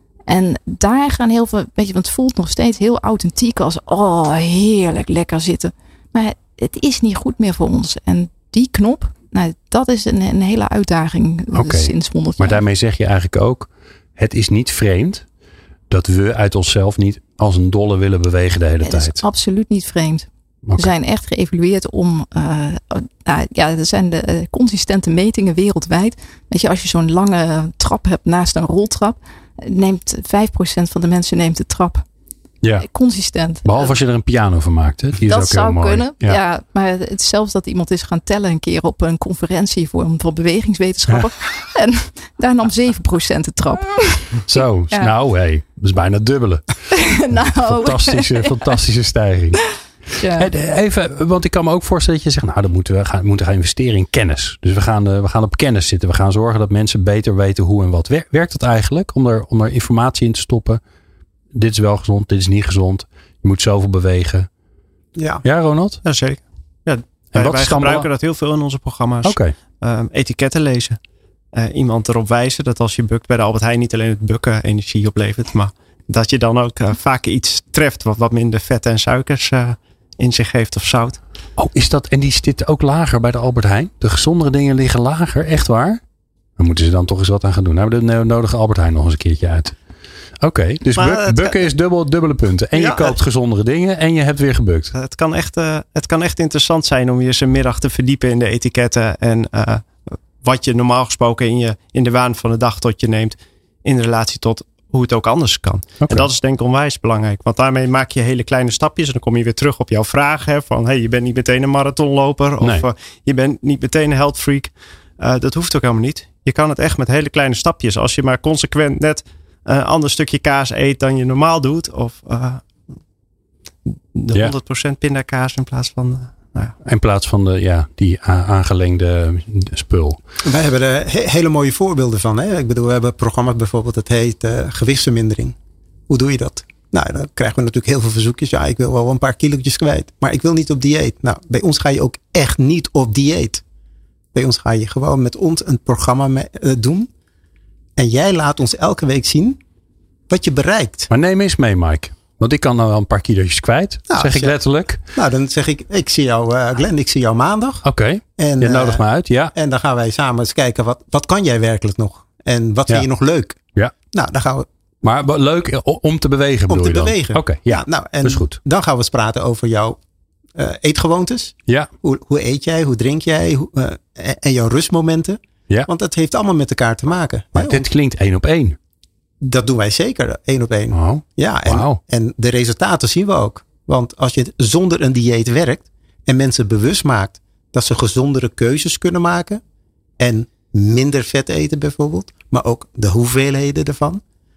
En daar gaan heel veel, weet je, want het voelt nog steeds heel authentiek als, oh, heerlijk, lekker zitten. Maar het is niet goed meer voor ons. En die knop, nou, dat is een, een hele uitdaging Oké. sinds honderd jaar. Maar daarmee zeg je eigenlijk ook, het is niet vreemd dat we uit onszelf niet als een dolle willen bewegen de hele Het is tijd. absoluut niet vreemd. Oké. We zijn echt geëvalueerd om, uh, uh, ja, er zijn de uh, consistente metingen wereldwijd. Weet je, als je zo'n lange trap hebt naast een roltrap, neemt vijf procent van de mensen neemt de trap. Ja. Consistent. Behalve als je er een piano van maakt. Hè? Die is dat ook heel zou mooi. kunnen. Ja. Ja. maar het is zelfs dat iemand is gaan tellen een keer op een conferentie voor, voor bewegingswetenschappen. Ja. En daar nam zeven procent de trap. Zo, Ja. nou hé, dat is bijna het dubbele. nou, Fantastische, fantastische stijging. ja. Even, want ik kan me ook voorstellen dat je zegt, nou dan moeten we gaan, moeten gaan investeren in kennis. Dus we gaan, we gaan op kennis zitten. We gaan zorgen dat mensen beter weten hoe en wat. Werkt dat eigenlijk om er, om er informatie in te stoppen? Dit is wel gezond, dit is niet gezond. Je moet zoveel bewegen. Ja. Ja, Ronald? Ja, zeker. Ja, En wij wat wij is dan gebruiken bela- dat heel veel in onze programma's. Oké. Um, etiketten lezen. Uh, iemand erop wijzen dat als je bukt bij de Albert Heijn niet alleen het bukken energie oplevert, maar dat je dan ook uh, vaak iets treft wat wat minder vet en suikers uh, in zich heeft of zout. Oh, is dat, en die zitten ook lager bij de Albert Heijn? De gezondere dingen liggen lager, echt waar? Dan moeten ze dan toch eens wat aan gaan doen. Nou, we nodigen Albert Heijn nog eens een keertje uit. Oké, okay, dus Maar buk, het- bukken is dubbel, dubbele punten. En Ja, je koopt het- gezondere dingen en je hebt weer gebukt. Uh, het, kan echt, uh, het kan echt interessant zijn om je eens een middag te verdiepen in de etiketten en uh, wat je normaal gesproken in, je, in de waan van de dag tot je neemt in relatie tot hoe het ook anders kan. Okay. En dat is denk ik onwijs belangrijk. Want daarmee maak je hele kleine stapjes. En dan kom je weer terug op jouw vraag. Hè, van hey, je bent niet meteen een marathonloper. Of Nee. uh, je bent niet meteen een health freak. Uh, dat hoeft ook helemaal niet. Je kan het echt met hele kleine stapjes. Als je maar consequent net een ander stukje kaas eet dan je normaal doet. Of uh, de Ja. honderd procent pindakaas in plaats van... Uh, nou ja. In plaats van de, ja, die a- aangelengde spul. Wij hebben er he- hele mooie voorbeelden van. Hè? Ik bedoel, we hebben een programma bijvoorbeeld, dat heet uh, gewichtsvermindering. Hoe doe je dat? Nou, dan krijgen we natuurlijk heel veel verzoekjes. Ja, ik wil wel een paar kilootjes kwijt. Maar ik wil niet op dieet. Nou, bij ons ga je ook echt niet op dieet. Bij ons ga je gewoon met ons een programma me- uh, doen. En jij laat ons elke week zien wat je bereikt. Maar neem eens mee, Mike. Want ik kan nou wel een paar kilo's kwijt. Nou, zeg ik zeg- letterlijk. Nou, dan zeg ik, ik zie jou, uh, Glenn, ik zie jou maandag. Oké, okay. En, je nodigt uh, me uit. Ja. En dan gaan wij samen eens kijken, wat, wat kan jij werkelijk nog? En wat Ja. vind je nog leuk? Ja. Nou, dan gaan we Maar wat leuk o- om te bewegen om bedoel te je dan? bewegen. Oké, okay, ja. Nou, en dat is goed. dan gaan we eens praten over jouw uh, eetgewoontes. Ja. Hoe, hoe eet jij? Hoe drink jij? Hoe, uh, en, en jouw rustmomenten. Ja. Want dat heeft allemaal met elkaar te maken. Maar Hè? dit klinkt één op één. Dat doen wij zeker, één op één. Oh. Ja, en, Wauw. en de resultaten zien we ook. Want als je zonder een dieet werkt en mensen bewust maakt dat ze gezondere keuzes kunnen maken en minder vet eten bijvoorbeeld, maar ook de hoeveelheden ervan.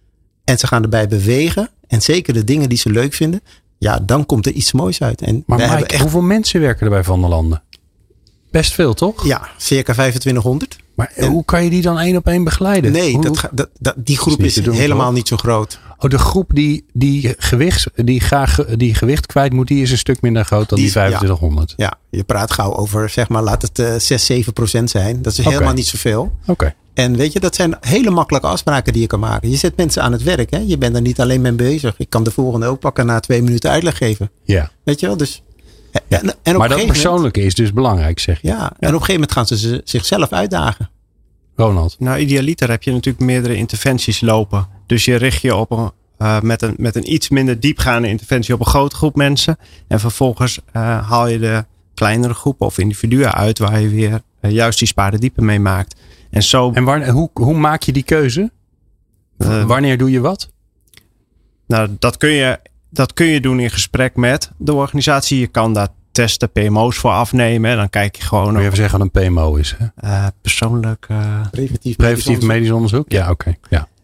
En ze gaan erbij bewegen en zeker de dingen die ze leuk vinden, ja, dan komt er iets moois uit. En Maar wij Mike, hebben echt, hoeveel mensen werken er bij Van der Landen? Best veel, toch? ja, circa vijfentwintighonderd. Maar En- hoe kan je die dan één op één begeleiden? Nee, Hoe- dat, ga- dat, dat, die groep niet is te doen, helemaal toch? niet zo groot. Oh, de groep die, die, gewicht, die graag die gewicht kwijt moet, die is een stuk minder groot dan Die die is- ja. vijfentwintighonderd. Ja, je praat gauw over, zeg maar, laat het uh, zes, zeven procent zijn. Dat is Oké. helemaal niet zoveel. Oké. En weet je, dat zijn hele makkelijke afspraken die je kan maken. Je zet mensen aan het werk. Hè? Je bent er niet alleen mee bezig. Ik kan de volgende ook pakken na twee minuten uitleg geven. Ja. Weet je wel? Dus, en, en op Maar een dat gegeven moment, persoonlijke is dus belangrijk, zeg je. ja, en op een gegeven moment gaan ze z- zichzelf uitdagen. Ronald. Nou, idealiter heb je natuurlijk meerdere interventies lopen. Dus je richt je op een, uh, met, een, met een iets minder diepgaande interventie op een grote groep mensen. En vervolgens uh, haal je de kleinere groepen of individuen uit waar je weer uh, juist die spaardiepen mee maakt. En zo. En waar, hoe, hoe maak je die keuze? Uh, Wanneer doe je wat? Nou, dat kun, je, dat kun je doen in gesprek met de organisatie. Je kan daar testen, P M O's voor afnemen. En dan kijk je gewoon Moet je op even zeggen wat een P M O is. Hè? uh, persoonlijk. Uh, Preventief, Preventief medisch onderzoek? Ja, oké. Okay. Ja.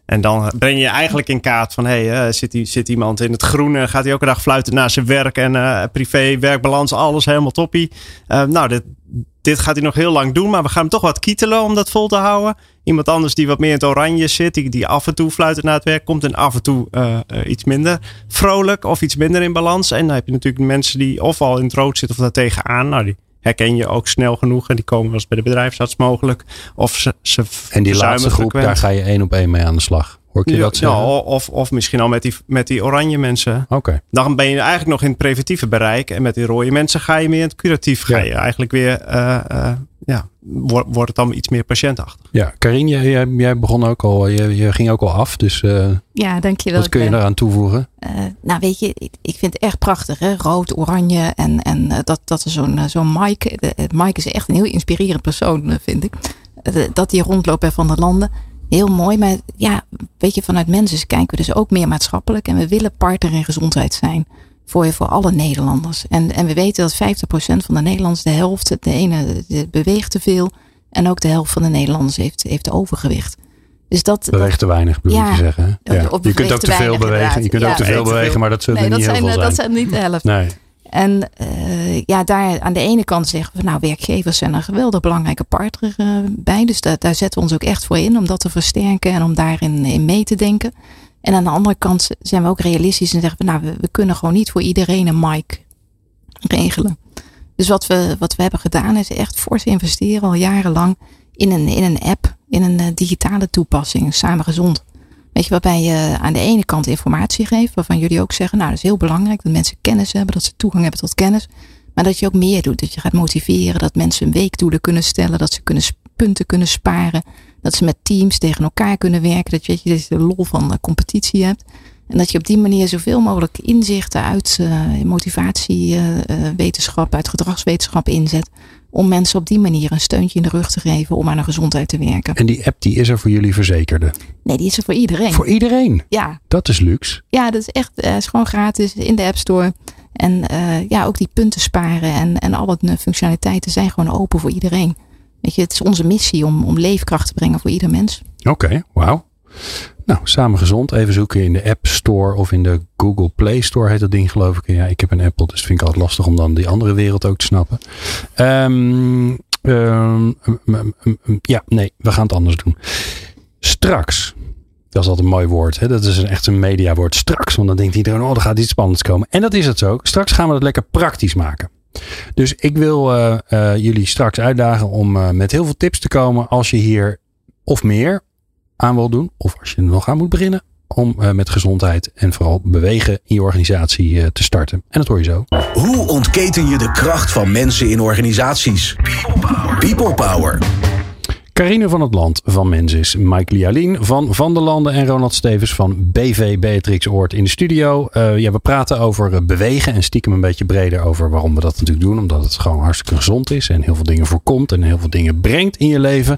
En dan breng je eigenlijk in kaart van, hé, hey, uh, zit, zit iemand in het groene? Gaat hij elke dag fluiten naar zijn werk en uh, privé, werkbalans, alles helemaal toppie. Uh, nou, dit, dit gaat hij nog heel lang doen, maar we gaan hem toch wat kietelen om dat vol te houden. Iemand anders die wat meer in het oranje zit, die, die af en toe fluitend naar het werk komt en af en toe uh, uh, iets minder vrolijk of iets minder in balans. En dan heb je natuurlijk mensen die of al in het rood zitten of daar tegenaan. Nou, die herken je ook snel genoeg en die komen wel eens bij de bedrijfsarts mogelijk. Of ze, ze en die laatste groep, frequent. Daar ga je één op één mee aan de slag. Hoor ik je ja, dat zeggen? Ja, of, of misschien al met die, met die oranje mensen. Okay. Dan ben je eigenlijk nog in het preventieve bereik. En met die rode mensen ga je meer in het curatief. Ga je ja. eigenlijk weer, uh, uh, ja, wordt wordt het dan iets meer patiëntachtig. Ja, Karin, jij, jij begon ook al, je, je ging ook al af. Dus uh, ja, dankjewel. Wat kun je daaraan toevoegen? Uh, nou weet je, ik, ik vind het echt prachtig. Hè? Rood, oranje en, en uh, dat, dat is zo'n, zo'n Mike. Uh, Mike is echt een heel inspirerend persoon, uh, vind ik. Uh, dat die rondloopt bij Van der Landen. Heel mooi, maar ja, weet je, vanuit mensen kijken we dus ook meer maatschappelijk. En we willen partner in gezondheid zijn voor, voor alle Nederlanders. En, en we weten dat vijftig procent van de Nederlanders, de helft, de ene de beweegt te veel. En ook de helft van de Nederlanders heeft, heeft overgewicht. Dus dat, beweegt te weinig, bedoel ja, je zeggen. Ja. Je kunt ook te veel bewegen. Inderdaad. Je kunt ja. ook te veel bewegen, maar dat zullen nee, er niet dat heel zijn, veel zijn. Dat zijn niet de helft. Nee. En uh, ja, daar aan de ene kant zeggen we, nou, werkgevers zijn een geweldig belangrijke partner uh, bij. Dus da- daar zetten we ons ook echt voor in om dat te versterken en om daarin in mee te denken. En aan de andere kant zijn we ook realistisch en zeggen we, nou, we, we kunnen gewoon niet voor iedereen een mic regelen. Dus wat we, wat we hebben gedaan is echt fors investeren al jarenlang in een, in een app, in een uh, digitale toepassing, Samen Gezond. Weet je, waarbij je aan de ene kant informatie geeft, waarvan jullie ook zeggen, nou, dat is heel belangrijk, dat mensen kennis hebben, dat ze toegang hebben tot kennis. Maar dat je ook meer doet, dat je gaat motiveren, dat mensen weekdoelen kunnen stellen, dat ze kunnen, punten kunnen sparen, dat ze met teams tegen elkaar kunnen werken, dat je, weet je, dat je de lol van de competitie hebt. En dat je op die manier zoveel mogelijk inzichten uit uh, motivatiewetenschap, uh, uit gedragswetenschap inzet. Om mensen op die manier een steuntje in de rug te geven om aan hun gezondheid te werken. En die app die is er voor jullie verzekerden? Nee, die is er voor iedereen. Voor iedereen? Ja. Dat is luxe. Ja, dat is echt uh, is gewoon gratis in de App Store. En uh, ja, ook die punten sparen en, en al wat functionaliteiten zijn gewoon open voor iedereen. Weet je, het is onze missie om, om leefkracht te brengen voor ieder mens. Oké, okay, wauw. Nou, Samen Gezond. Even zoeken in de App Store of in de Google Play Store heet dat ding, geloof ik. Ja, ik heb een Apple, dus vind ik altijd lastig om dan die andere wereld ook te snappen. Um, um, um, um, um, ja, nee, we gaan het anders doen. Straks. Dat is altijd een mooi woord. Hè? Dat is een, echt een mediawoord. Straks, want dan denkt iedereen, oh, er gaat iets spannends komen. En dat is het ook. Straks gaan we het lekker praktisch maken. Dus ik wil uh, uh, jullie straks uitdagen om uh, met heel veel tips te komen als je hier of meer aan wil doen. Of als je er nog aan moet beginnen. Om uh, met gezondheid en vooral bewegen in je organisatie uh, te starten. En dat hoor je zo. Hoe ontketen je de kracht van mensen in organisaties? People Power. People Power. Karine van het Land van Mensis, Mike Lialien van Van der Landen en Ronald Stevens van B V Beatrix Oort in de studio. Uh, ja, we praten over uh, bewegen en stiekem een beetje breder over waarom we dat natuurlijk doen. Omdat het gewoon hartstikke gezond is en heel veel dingen voorkomt en heel veel dingen brengt in je leven.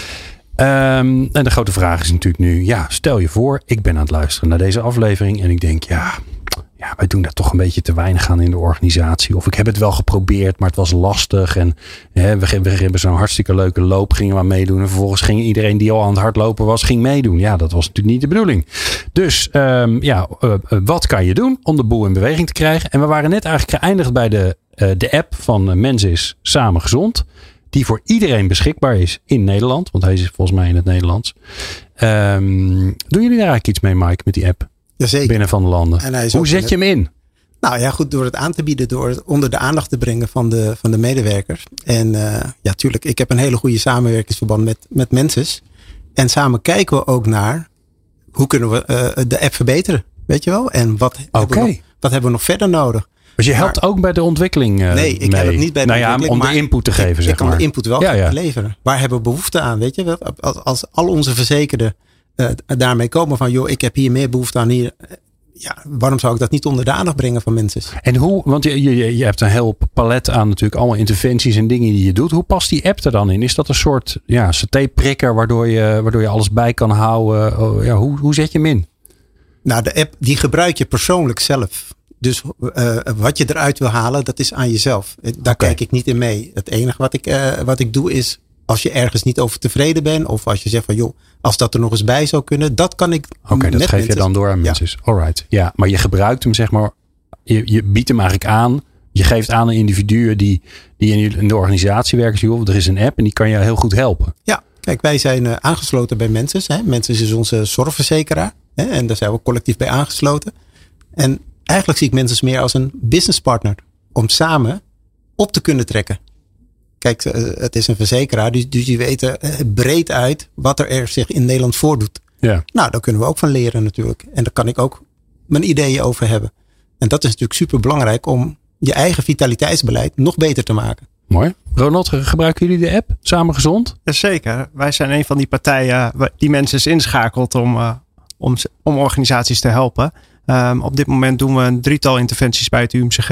Um, en de grote vraag is natuurlijk nu, ja, stel je voor, ik ben aan het luisteren naar deze aflevering en ik denk, ja, ja, wij doen daar toch een beetje te weinig aan in de organisatie. Of ik heb het wel geprobeerd, maar het was lastig. En hè, we, we hebben zo'n hartstikke leuke loop, gingen we meedoen. En vervolgens ging iedereen die al aan het hardlopen was, ging meedoen. Ja, dat was natuurlijk niet de bedoeling. Dus um, ja, uh, uh, wat kan je doen om de boel in beweging te krijgen? En we waren net eigenlijk geëindigd bij de, uh, de app van uh, Mensis Samen Gezond. Die voor iedereen beschikbaar is in Nederland. Want hij is volgens mij in het Nederlands. Um, doen jullie daar eigenlijk iets mee, Mike, met die app? Jazeker. Binnen Van der Landen. Hoe zet je hem in? Nou ja, goed, door het aan te bieden, door het onder de aandacht te brengen van de, van de medewerkers. En uh, ja, tuurlijk, ik heb een hele goede samenwerkingsverband met, met Mensis. En samen kijken we ook naar hoe kunnen we uh, de app verbeteren, weet je wel? En wat, okay. hebben we nog, wat hebben we nog verder nodig? Dus je helpt maar, ook bij de ontwikkeling uh, Nee, ik mee. help niet bij de nou ja, ontwikkeling. Om de input te geven, ik, zeg ik kan maar. de input wel ja, ja. leveren. Waar hebben we behoefte aan, weet je? Als, als al onze verzekerden uh, daarmee komen van, joh, ik heb hier meer behoefte aan hier. Ja, waarom zou ik dat niet onder de aandacht brengen van mensen? En hoe, want je, je, je hebt een heel palet aan natuurlijk allemaal interventies en dingen die je doet. Hoe past die app er dan in? Is dat een soort ja, satéprikker waardoor je, waardoor je alles bij kan houden? Oh, ja, hoe, hoe zet je hem in? Nou, de app die gebruik je persoonlijk zelf. Dus uh, wat je eruit wil halen, dat is aan jezelf. Daar okay. kijk ik niet in mee. Het enige wat ik, uh, wat ik doe is als je ergens niet over tevreden bent. Of als je zegt van joh, als dat er nog eens bij zou kunnen. Dat kan ik Oké, okay, dat geef mensen. je dan door aan mensen. Ja. Alright. Ja, maar je gebruikt hem zeg maar. Je, je biedt hem eigenlijk aan. Je geeft aan aan individuen die, die in de organisatie werken. Joh, er is een app en die kan je heel goed helpen. Ja, kijk, wij zijn uh, aangesloten bij Mensis. Hè. Mensis is onze zorgverzekeraar. Hè, en daar zijn we collectief bij aangesloten. En eigenlijk zie ik Mensis meer als een businesspartner. Om samen op te kunnen trekken. Kijk, uh, het is een verzekeraar. Dus, dus die weten uh, breed uit wat er, er zich in Nederland voordoet. Ja. Nou, daar kunnen we ook van leren natuurlijk. En daar kan ik ook mijn ideeën over hebben. En dat is natuurlijk super belangrijk om je eigen vitaliteitsbeleid nog beter te maken. Mooi. Ronald, gebruiken jullie de app Samen Gezond? Jazeker. Wij zijn een van die partijen die mensen inschakelt om, uh, om, om organisaties te helpen. Um, op dit moment doen we een drietal interventies bij het U M C G.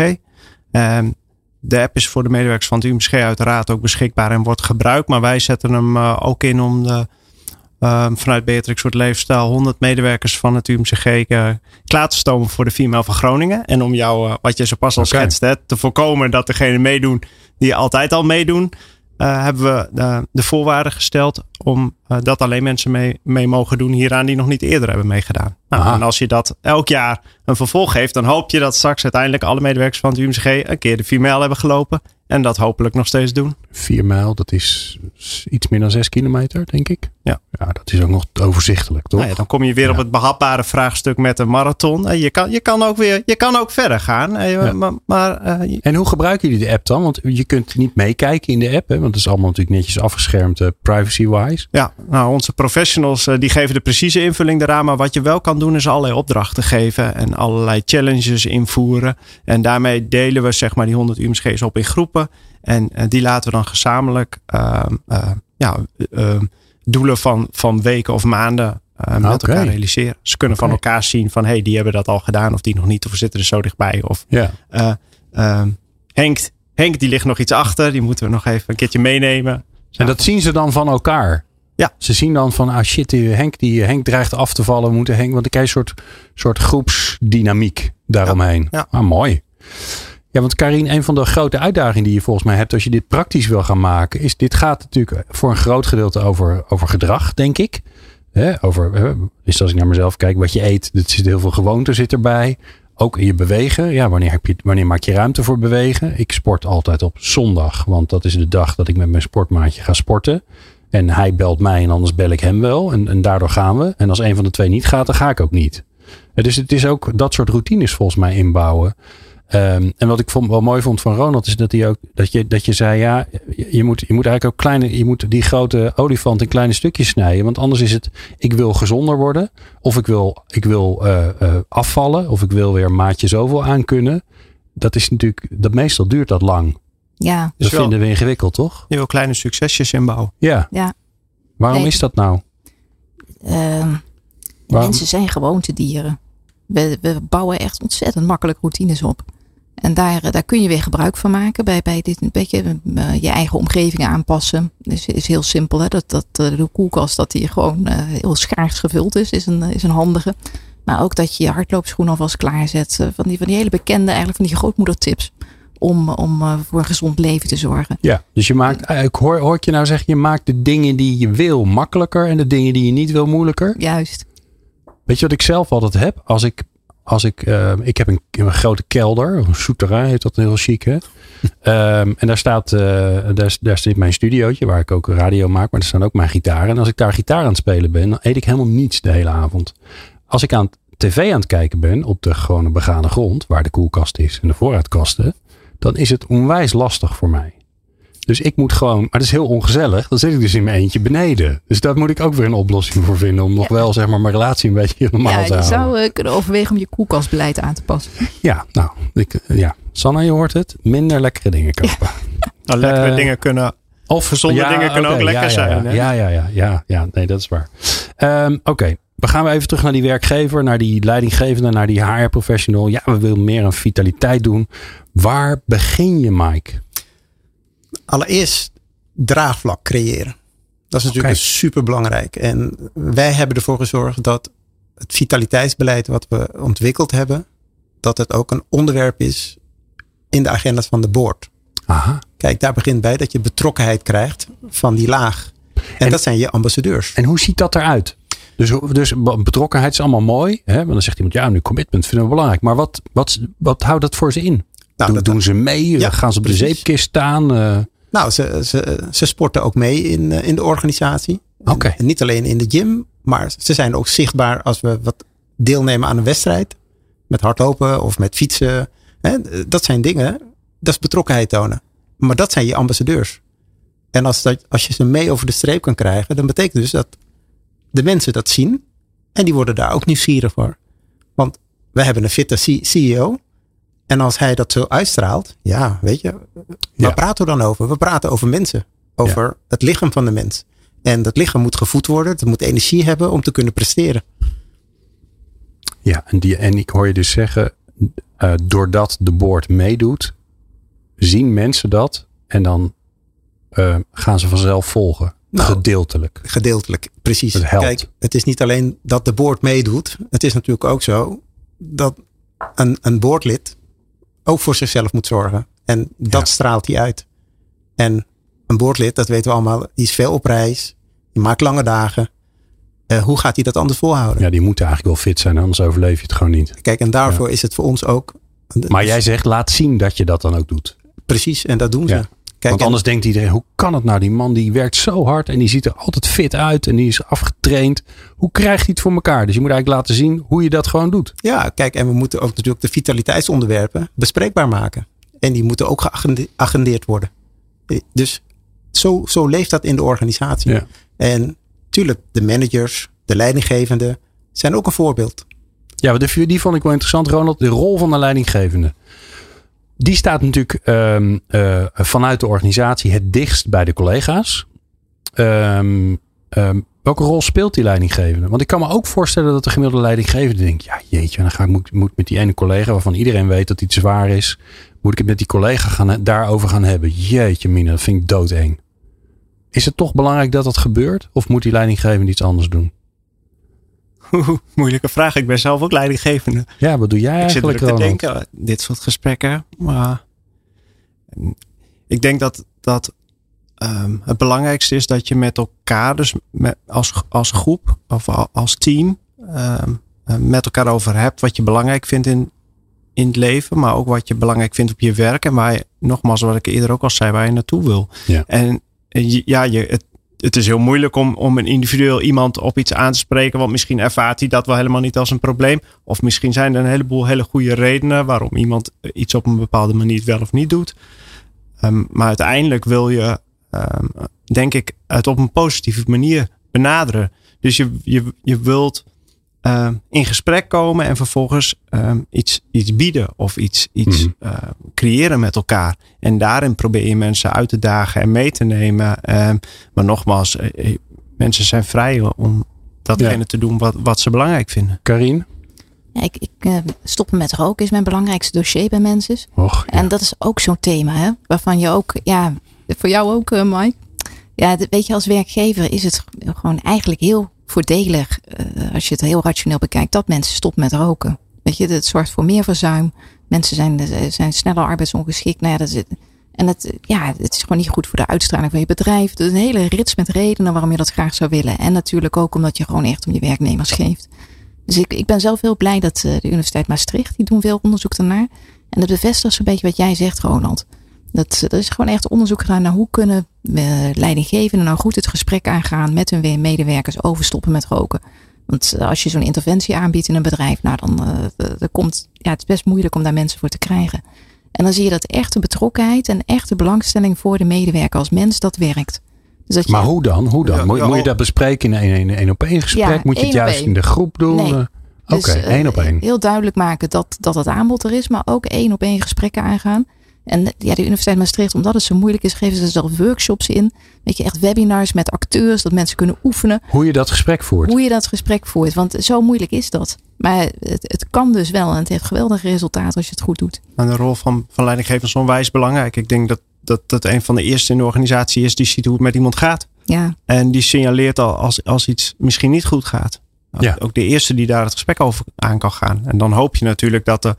Um, de app is voor de medewerkers van het U M C G uiteraard ook beschikbaar en wordt gebruikt. Maar wij zetten hem uh, ook in om de, uh, vanuit Beatrix Soort Leefstijl honderd medewerkers van het U M C G uh, klaar te stomen voor de vier mijl van Groningen. En om jou, uh, wat je zo pas al okay. schetste, te voorkomen dat degenen meedoen die altijd al meedoen. Uh, hebben we uh, de voorwaarden gesteld om uh, dat alleen mensen mee, mee mogen doen hieraan die nog niet eerder hebben meegedaan. Nou, en als je dat elk jaar een vervolg geeft, dan hoop je dat straks uiteindelijk alle medewerkers van het U M C G een keer de vier mijl hebben gelopen. En dat hopelijk nog steeds doen. Vier mijl, dat is iets meer dan zes kilometer, denk ik. Ja. Ja, dat is ook nog overzichtelijk, toch? Nou ja, dan kom je weer ja. op het behapbare vraagstuk met een marathon. Je kan, je kan, ook, weer, je kan ook verder gaan. Ja. Maar, maar, uh, en hoe gebruiken jullie de app dan? Want je kunt niet meekijken in de app. Hè? Want het is allemaal natuurlijk netjes afgeschermd uh, privacy-wise. Ja, nou onze professionals uh, die geven de precieze invulling eraan. Maar wat je wel kan doen is allerlei opdrachten geven. En allerlei challenges invoeren. En daarmee delen we zeg maar die honderd U M C G's op in groepen. En uh, die laten we dan gezamenlijk uh, uh, ja, uh, doelen van, van weken of maanden uh, met okay. elkaar realiseren. Ze kunnen okay. van elkaar zien van hey, die hebben dat al gedaan of die nog niet. Of we zitten er zo dichtbij. Of yeah. uh, uh, Henk, Henk die ligt nog iets achter. Die moeten we nog even een keertje meenemen. Zo. En dat zien ze dan van elkaar? Ja. Ze zien dan van ah shit, die Henk, die Henk dreigt af te vallen. We moeten Henk, want ik krijg een soort, soort groepsdynamiek daaromheen. Ja. Ja. Ah, mooi. Ja, want Karin, een van de grote uitdagingen die je volgens mij hebt als je dit praktisch wil gaan maken, is dit gaat natuurlijk voor een groot gedeelte over, over gedrag, denk ik. He, over, dus als ik naar mezelf kijk, wat je eet, er zit heel veel gewoonte zit erbij. Ook in je bewegen. Ja, wanneer, heb je, wanneer maak je ruimte voor bewegen? Ik sport altijd op zondag, want dat is de dag dat ik met mijn sportmaatje ga sporten. En hij belt mij en anders bel ik hem wel. En, en daardoor gaan we. En als een van de twee niet gaat, dan ga ik ook niet. Dus het is ook dat soort routines volgens mij inbouwen. Um, en wat ik vond, wel mooi vond van Ronald is dat hij ook dat je, dat je zei ja, je moet, je moet eigenlijk ook kleine, je moet die grote olifant in kleine stukjes snijden. Want anders is het, ik wil gezonder worden. Of ik wil, ik wil uh, uh, afvallen. Of ik wil weer een maatje zoveel aankunnen. Dat is natuurlijk, dat meestal duurt dat lang. Ja. Dat vinden we ingewikkeld, toch? Je wil kleine succesjes inbouwen. Ja. ja. Waarom nee. is dat nou? Uh, Waarom? Mensen zijn gewoontedieren. We, we bouwen echt ontzettend makkelijk routines op. En daar, daar kun je weer gebruik van maken. Bij, bij dit een beetje uh, je eigen omgeving aanpassen. Dus is heel simpel. Hè? Dat, dat uh, de koelkast dat die gewoon uh, heel schaars gevuld is. Is een, is een handige. Maar ook dat je je hardloopschoen alvast klaarzet. Uh, van, die, van die hele bekende, eigenlijk van die grootmoedertips. Om, om uh, voor een gezond leven te zorgen. Ja, dus je maakt, ik hoor, hoor ik je nou zeggen, je maakt de dingen die je wil makkelijker. En de dingen die je niet wil moeilijker. Juist. Weet je wat ik zelf altijd heb? Als ik Als ik, uh, ik heb een, een grote kelder, een souterrain heet dat heel chic, hè? um, en daar staat, uh, daar, daar zit mijn studiootje waar ik ook radio maak, maar er staan ook mijn gitaren. En als ik daar gitaar aan het spelen ben, dan eet ik helemaal niets de hele avond. Als ik aan tv aan het kijken ben, op de gewone begane grond, waar de koelkast is en de voorraadkasten, dan is het onwijs lastig voor mij. Dus ik moet gewoon, maar dat is heel ongezellig. Dan zit ik dus in mijn eentje beneden. Dus daar moet ik ook weer een oplossing voor vinden. Om nog ja. wel zeg maar mijn relatie een beetje normaal ja, te houden. Je zou uh, kunnen overwegen om je koelkastbeleid aan te passen. Ja, nou, ik, ja. Sanna, je hoort het. Minder lekkere dingen kopen. Ja. Nou, lekkere uh, dingen kunnen, of gezonde ja, dingen kunnen okay, ook lekker ja, ja, zijn. Ja, hè? ja, ja, ja, ja, ja. Nee, dat is waar. Um, Oké. Okay. We gaan weer even terug naar die werkgever, naar die leidinggevende, naar die H R-professional. Ja, we willen meer aan vitaliteit doen. Waar begin je, Mike? Allereerst draagvlak creëren. Dat is natuurlijk okay. super belangrijk. En wij hebben ervoor gezorgd dat het vitaliteitsbeleid wat we ontwikkeld hebben, dat het ook een onderwerp is in de agenda's van de board. Aha. Kijk, daar begint bij dat je betrokkenheid krijgt van die laag. En, en dat zijn je ambassadeurs. En hoe ziet dat eruit? Dus, dus betrokkenheid is allemaal mooi. Hè? Want dan zegt iemand, ja, nu commitment vinden we belangrijk. Maar wat, wat, wat houdt dat voor ze in? Nou, doen, dat, doen ze mee? Ja, gaan ze op precies. de zeepkist staan? Uh... Nou, ze, ze, ze sporten ook mee in, in de organisatie. Okay. En niet alleen in de gym. Maar ze zijn ook zichtbaar als we wat deelnemen aan een wedstrijd. Met hardlopen of met fietsen. Hè? Dat zijn dingen. Dat is betrokkenheid tonen. Maar dat zijn je ambassadeurs. En als, dat, als je ze mee over de streep kan krijgen. Dan betekent dus dat de mensen dat zien. En die worden daar ook nieuwsgierig voor. Want we hebben een fitte C E O. En als hij dat zo uitstraalt. Ja, weet je. Waar ja. praten we dan over? We praten over mensen. Over ja. het lichaam van de mens. En dat lichaam moet gevoed worden. Het moet energie hebben om te kunnen presteren. Ja, en, die, en ik hoor je dus zeggen. Uh, doordat de board meedoet. Zien mensen dat. En dan uh, gaan ze vanzelf volgen. Nou, gedeeltelijk. Gedeeltelijk, precies. Het helpt. Kijk, het is niet alleen dat de board meedoet. Het is natuurlijk ook zo dat een, een boardlid ook voor zichzelf moet zorgen. En dat ja. straalt hij uit. En een boardlid, dat weten we allemaal, die is veel op reis. Die maakt lange dagen. Uh, hoe gaat hij dat anders volhouden? Ja, die moet eigenlijk wel fit zijn, anders overleef je het gewoon niet. Kijk, en daarvoor ja. is het voor ons ook. Maar jij zegt, laat zien dat je dat dan ook doet. Precies, en dat doen ze. Ja. Kijk, Want anders en, denkt iedereen, hoe kan het nou? Die man die werkt zo hard en die ziet er altijd fit uit en die is afgetraind. Hoe krijgt hij het voor elkaar? Dus je moet eigenlijk laten zien hoe je dat gewoon doet. Ja, kijk, en we moeten ook natuurlijk de vitaliteitsonderwerpen bespreekbaar maken. En die moeten ook geagendeerd worden. Dus zo, zo leeft dat in de organisatie. Ja. En tuurlijk, de managers, de leidinggevenden zijn ook een voorbeeld. Ja, die, die vond ik wel interessant, Ronald. De rol van de leidinggevende. Die staat natuurlijk um, uh, vanuit de organisatie het dichtst bij de collega's. Um, um, welke rol speelt die leidinggevende? Want ik kan me ook voorstellen dat de gemiddelde leidinggevende denkt, ja jeetje, dan ga ik moet, moet met die ene collega waarvan iedereen weet dat iets zwaar is. Moet ik het met die collega gaan, daarover gaan hebben? Jeetje mina, dat vind ik doodeng. Is het toch belangrijk dat dat gebeurt? Of moet die leidinggevende iets anders doen? Oeh, moeilijke vraag. Ik ben zelf ook leidinggevende. Ja, wat doe jij eigenlijk? Ik zit te denken, dit soort gesprekken. Maar ik denk dat, dat um, het belangrijkste is dat je met elkaar, dus met, als, als groep of als team, um, met elkaar over hebt wat je belangrijk vindt in, in het leven. Maar ook wat je belangrijk vindt op je werk. En waar je, nogmaals, wat ik eerder ook al zei, waar je naartoe wil. Ja. En ja, je, het, het is heel moeilijk om, om een individueel iemand op iets aan te spreken. Want misschien ervaart hij dat wel helemaal niet als een probleem. Of misschien zijn er een heleboel hele goede redenen waarom iemand iets op een bepaalde manier wel of niet doet. Um, maar uiteindelijk wil je, um, denk ik, het op een positieve manier benaderen. Dus je, je, je wilt uh, in gesprek komen en vervolgens um, iets, iets bieden of iets, iets mm-hmm. uh, creëren met elkaar. En daarin probeer je mensen uit te dagen en mee te nemen. Um, maar nogmaals, uh, mensen zijn vrij om datgene ja. te doen wat, wat ze belangrijk vinden. Karin? Ja, ik, ik uh, stoppen met roken is mijn belangrijkste dossier bij mensen. Och, ja. En dat is ook zo'n thema, hè? Waarvan je ook, ja, voor jou ook, uh, Mike. Ja, weet je, als werkgever is het gewoon eigenlijk heel voordelig, uh, als je het heel rationeel bekijkt, dat mensen stoppen met roken. Weet je, het zorgt voor meer verzuim. Mensen zijn, zijn sneller arbeidsongeschikt. Nou ja, dat is, en het, ja, het is gewoon niet goed voor de uitstraling van je bedrijf. Dus een hele rits met redenen waarom je dat graag zou willen. En natuurlijk ook omdat je gewoon echt om je werknemers geeft. Dus ik, ik ben zelf heel blij dat uh, de Universiteit Maastricht, die doen veel onderzoek daarnaar. En dat bevestigt zo'n beetje wat jij zegt, Ronald. Dat, dat is gewoon echt onderzoek gedaan naar hoe kunnen uh, leidinggevenden nou goed het gesprek aangaan met hun medewerkers over stoppen met roken. Want uh, als je zo'n interventie aanbiedt in een bedrijf, nou dan uh, er komt, ja, het is best moeilijk om daar mensen voor te krijgen. En dan zie je dat echte betrokkenheid en echte belangstelling voor de medewerker als mens, dat werkt. Dus dat je, maar hoe dan? Hoe dan? Ja, moet, ja, moet je dat bespreken in een één op één gesprek? Ja, moet je het juist één. in de groep doen? Nee. Oké, okay, dus, één op één. Heel duidelijk maken dat, dat het aanbod er is, maar ook één op één gesprekken aangaan. En ja, de Universiteit Maastricht, omdat het zo moeilijk is, geven ze zelf workshops in. Weet je, echt webinars met acteurs, dat mensen kunnen oefenen. Hoe je dat gesprek voert. Hoe je dat gesprek voert, want zo moeilijk is dat. Maar het, het kan dus wel en het heeft geweldige resultaten als je het goed doet. En de rol van, van leidinggevers is onwijs belangrijk. Ik denk dat, dat dat een van de eerste in de organisatie is die ziet hoe het met iemand gaat. Ja. En die signaleert al als, als iets misschien niet goed gaat. Ja. Ook de eerste die daar het gesprek over aan kan gaan. En dan hoop je natuurlijk dat de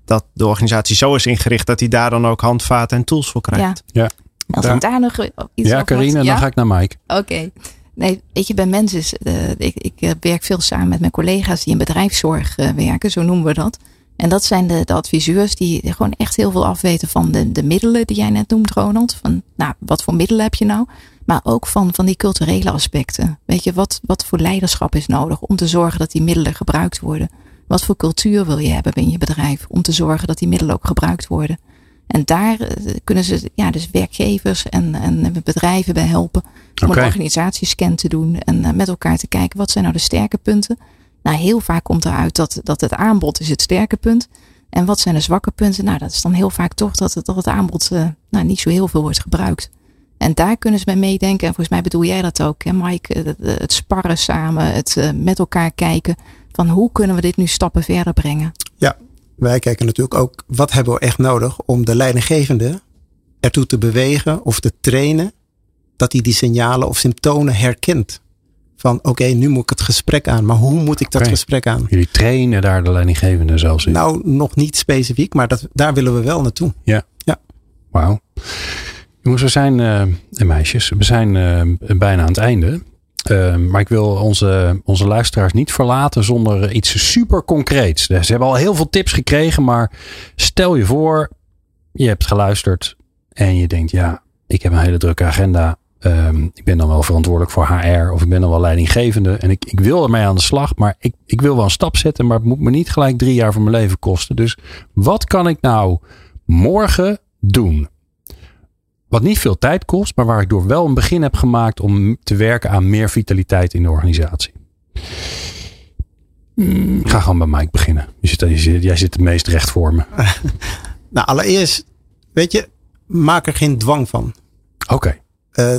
dat de organisatie zo is ingericht dat hij daar dan ook handvaten en tools voor krijgt. Ja. Ja. Als ik daar nog iets Ja, Carine, dan ja? ga ik naar Mike. Oké. Okay. Nee, weet je, bij mensen is, uh, ik, ik uh, werk veel samen met mijn collega's die in bedrijfszorg uh, werken, zo noemen we dat. En dat zijn de, de adviseurs die gewoon echt heel veel afweten van de, de middelen die jij net noemt, Ronald. Van, nou, wat voor middelen heb je nou? Maar ook van, van die culturele aspecten. Weet je, wat, wat voor leiderschap is nodig om te zorgen dat die middelen gebruikt worden? Wat voor cultuur wil je hebben binnen je bedrijf om te zorgen dat die middelen ook gebruikt worden? En daar uh, kunnen ze ja, dus werkgevers en, en bedrijven bij helpen om okay. een organisatiescan te doen en uh, met elkaar te kijken wat zijn nou de sterke punten. Nou, heel vaak komt eruit dat, dat het aanbod is het sterke punt. En wat zijn de zwakke punten? Nou, dat is dan heel vaak toch dat het, dat het aanbod uh, nou, niet zo heel veel wordt gebruikt. En daar kunnen ze bij meedenken. En volgens mij bedoel jij dat ook, hè Mike? Het, het sparren samen, het uh, met elkaar kijken van hoe kunnen we dit nu stappen verder brengen? Ja, wij kijken natuurlijk ook wat hebben we echt nodig om de leidinggevende ertoe te bewegen of te trainen dat hij die signalen of symptomen herkent. Van oké, okay, nu moet ik het gesprek aan. Maar hoe moet ik dat okay. gesprek aan? Jullie trainen daar de leidinggevende zelfs in? Nou, nog niet specifiek, maar dat, daar willen we wel naartoe. Ja. ja. Wauw. Jongens, we zijn, uh, en meisjes, we zijn uh, bijna aan het einde. Uh, maar ik wil onze, onze luisteraars niet verlaten zonder iets super concreets. Ze hebben al heel veel tips gekregen, maar stel je voor, je hebt geluisterd en je denkt, ja, ik heb een hele drukke agenda. Um, ik ben dan wel verantwoordelijk voor H R of ik ben dan wel leidinggevende en ik, ik wil ermee aan de slag, maar ik, ik wil wel een stap zetten, maar het moet me niet gelijk drie jaar van mijn leven kosten. Dus wat kan ik nou morgen doen? Wat niet veel tijd kost, maar waar ik door wel een begin heb gemaakt om te werken aan meer vitaliteit in de organisatie. Ik ga gewoon bij Mike beginnen. Je zit, je zit, jij zit het meest recht voor me. Nou, allereerst, weet je, maak er geen dwang van. Oké. Okay. Uh,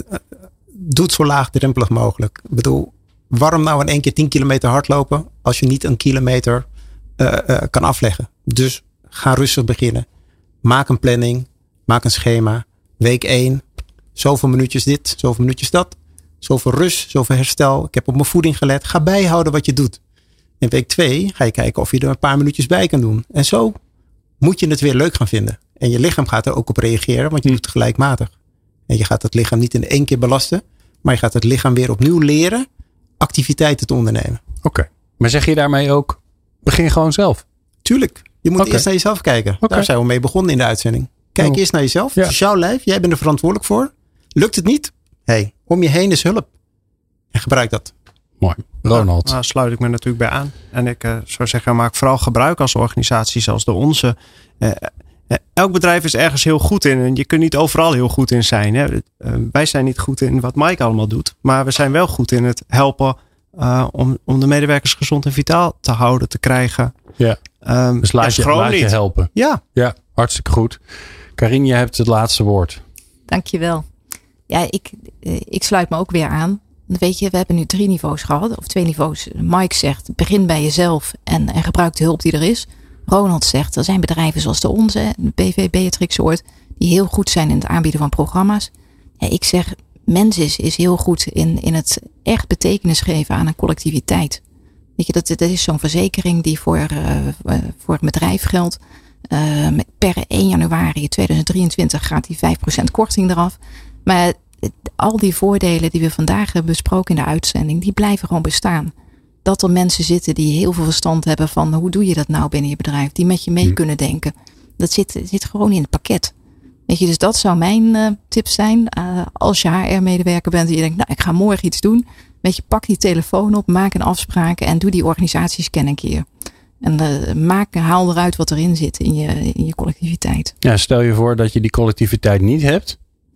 doe het zo laagdrempelig mogelijk. Ik bedoel, waarom nou in één keer tien kilometer hardlopen als je niet een kilometer uh, uh, kan afleggen? Dus ga rustig beginnen. Maak een planning. Maak een schema. Week één. Zoveel minuutjes dit. Zoveel minuutjes dat. Zoveel rust. Zoveel herstel. Ik heb op mijn voeding gelet. Ga bijhouden wat je doet. In week twee ga je kijken of je er een paar minuutjes bij kan doen. En zo moet je het weer leuk gaan vinden. En je lichaam gaat er ook op reageren. Want je doet het gelijkmatig. En je gaat het lichaam niet in één keer belasten. Maar je gaat het lichaam weer opnieuw leren activiteiten te ondernemen. Oké. Okay. Maar zeg je daarmee ook, begin gewoon zelf? Tuurlijk. Je moet okay. eerst naar jezelf kijken. Okay. Daar zijn we mee begonnen in de uitzending. Kijk oh. eerst naar jezelf. Ja. Het is jouw lijf. Jij bent er verantwoordelijk voor. Lukt het niet? Hey, om je heen is hulp. En gebruik dat. Mooi. Ronald. Daar sluit ik me natuurlijk bij aan. En ik uh, zou zeggen, maak vooral gebruik als organisatie zoals de onze. Uh, Elk bedrijf is ergens heel goed in. En je kunt niet overal heel goed in zijn. Hè. Uh, wij zijn niet goed in wat Mike allemaal doet. Maar we zijn wel goed in het helpen uh, om, om de medewerkers gezond en vitaal te houden, te krijgen. Ja. Um, dus laat, je, laat je helpen. Ja. Ja, hartstikke goed. Carine, je hebt het laatste woord. Dankjewel. Ja, ik, ik sluit me ook weer aan. Weet je, we hebben nu drie niveaus gehad. Of twee niveaus. Mike zegt, begin bij jezelf en, en gebruik de hulp die er is. Ronald zegt, er zijn bedrijven zoals de onze, de B V Beatrix Oord, die heel goed zijn in het aanbieden van programma's. Ja, ik zeg, Mensis is heel goed in, in het echt betekenis geven aan een collectiviteit. Weet je, dat, dat is zo'n verzekering die voor, uh, voor het bedrijf geldt. Uh, per één januari tweeduizend drieëntwintig gaat die vijf procent korting eraf. Maar al die voordelen die we vandaag hebben besproken in de uitzending, die blijven gewoon bestaan. Dat er mensen zitten die heel veel verstand hebben van hoe doe je dat nou binnen je bedrijf. Die met je mee kunnen denken. Dat zit, zit gewoon in het pakket. Weet je, dus dat zou mijn uh, tip zijn. Uh, als je H R-medewerker bent en je denkt, nou ik ga morgen iets doen. Weet je, pak die telefoon op, maak een afspraak en doe die organisatiescan een keer. En uh, maak, haal eruit wat erin zit in je, in je collectiviteit. Ja, stel je voor dat je die collectiviteit niet hebt.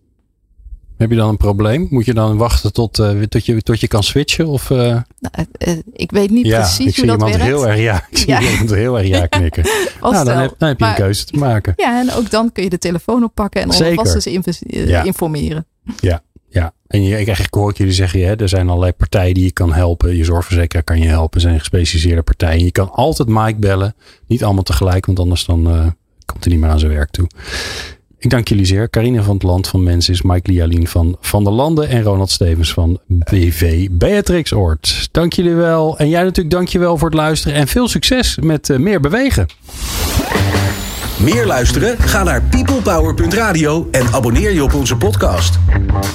Heb je dan een probleem? Moet je dan wachten tot, uh, tot, je, tot je kan switchen? Of, uh... nou, uh, ik weet niet ja, precies hoe dat werkt. Heel erg, ja, ik zie ja. iemand heel erg ja knikken. Nou, dan heb, dan heb je maar, een keuze te maken. Ja, en ook dan kun je de telefoon oppakken en alvast eens inv- ja. informeren. Ja, ja. En je, ik, ik hoor jullie zeggen, hè, er zijn allerlei partijen die je kan helpen. Je zorgverzekeraar kan je helpen. Er zijn gespecialiseerde partijen. Je kan altijd Mike bellen. Niet allemaal tegelijk, want anders dan uh, komt hij niet meer aan zijn werk toe. Ik dank jullie zeer. Carine van het Land van Mensis, Mike Lialien van Van der Landen en Ronald Stevens van B V Beatrix Oord. Dank jullie wel. En jij natuurlijk dank je wel voor het luisteren en veel succes met uh, meer bewegen. Meer luisteren? Ga naar peoplepower punt radio en abonneer je op onze podcast.